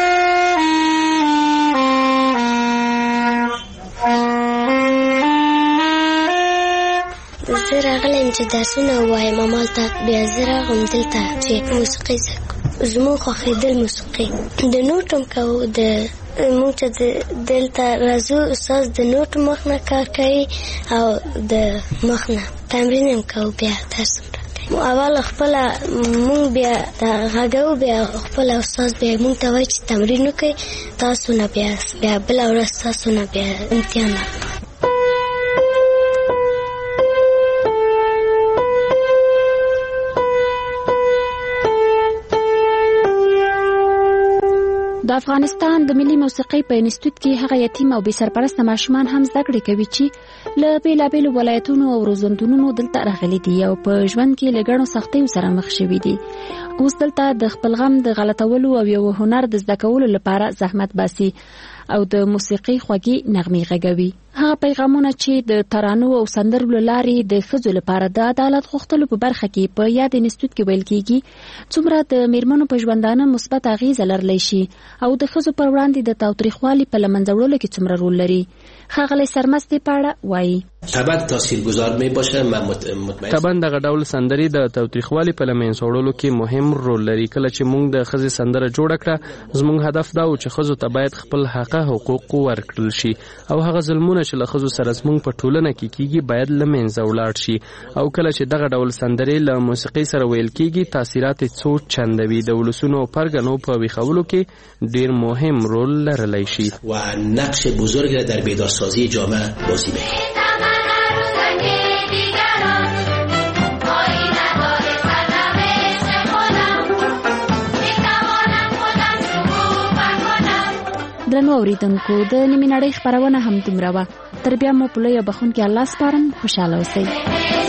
S18: زه راغلی یم چې درسونه ووایم همالته بیا زه راغلم دلته چې موسیقي زده کړم. زموږ خوښېدل موسیقي د نوټ هم کوو موږ چې دلته راځو استاد د نوټ مخ نه کار کوي او د مخ نه تمرین هم کوو بیا درس هم راکوي. اول خپله مونږ بیا غږوو بیا خپله استاد بیا مونږ ته وایي چې تمرین وکړئ تاسو نه بیا بله ورځ تاسو نه بیا امتحان راکوي.
S11: د افغانستان د ملي موسیقۍ په انسټیټیوټ کې هغه یتیم او بې سرپرسته ماشومان هم زده کړې کوي چې له بېلابېلو ولایتونو او روزندونونو دلته راغلي دي او په ژوند کې له ګڼو سختیو سره مخ شوي دي. اوس دلته د خپل غم د غلطولو او یو هنر د زده کولو لپاره زحمت باسي او د موسیقۍ خوږې نغمې غږوي. هغه پیغامونه چې د ترانو او سندرو له لارې د ښځو لپاره د عدالت غوښتلو په برخه کې په یاد انسټیټیوټ کې ویل کیږي څومره د میرمنو په ژوندانه مثبت اغیزه لرلی شي او د ښځو پر وړاندې د تاوتریخوالي په له منځه وړلو کې څومره رول لري. ښاغلی سرمست دې په اړه وایي.
S14: طبعا تاثیرگذار میباشه. من مطمئن
S15: طبعا دغه ډول سندري د تاوتریخوالي په له منځه وړلو کې مهم رول لري. کله چې موږ د ښځې سندره جوړه کړه زموږ هدف دا و چې ښځو ته باید خپل حقوق ورکړل شي او هغه ظلمونه چې له ښځو سره زموږ په ټولنه کې کیږي باید له منځه ولاړ شي. او کله چې دغه ډول سندرې له موسیقۍ سره ویل کیږي تاثیرات یې څو چنده وي. د ولسونو او پرګنو په ویښولو کې ډیر مهم رول لرلی شي
S14: و نقش بزرگی را در بیدارسازی جامعه بازی می‌کنه.
S11: درنو اوریدونکو د نیمې نړۍ خپرونه هم دومره وه. تر بیا مو په لویه بخښونکي الله سپارم. خوشحاله اوسئ.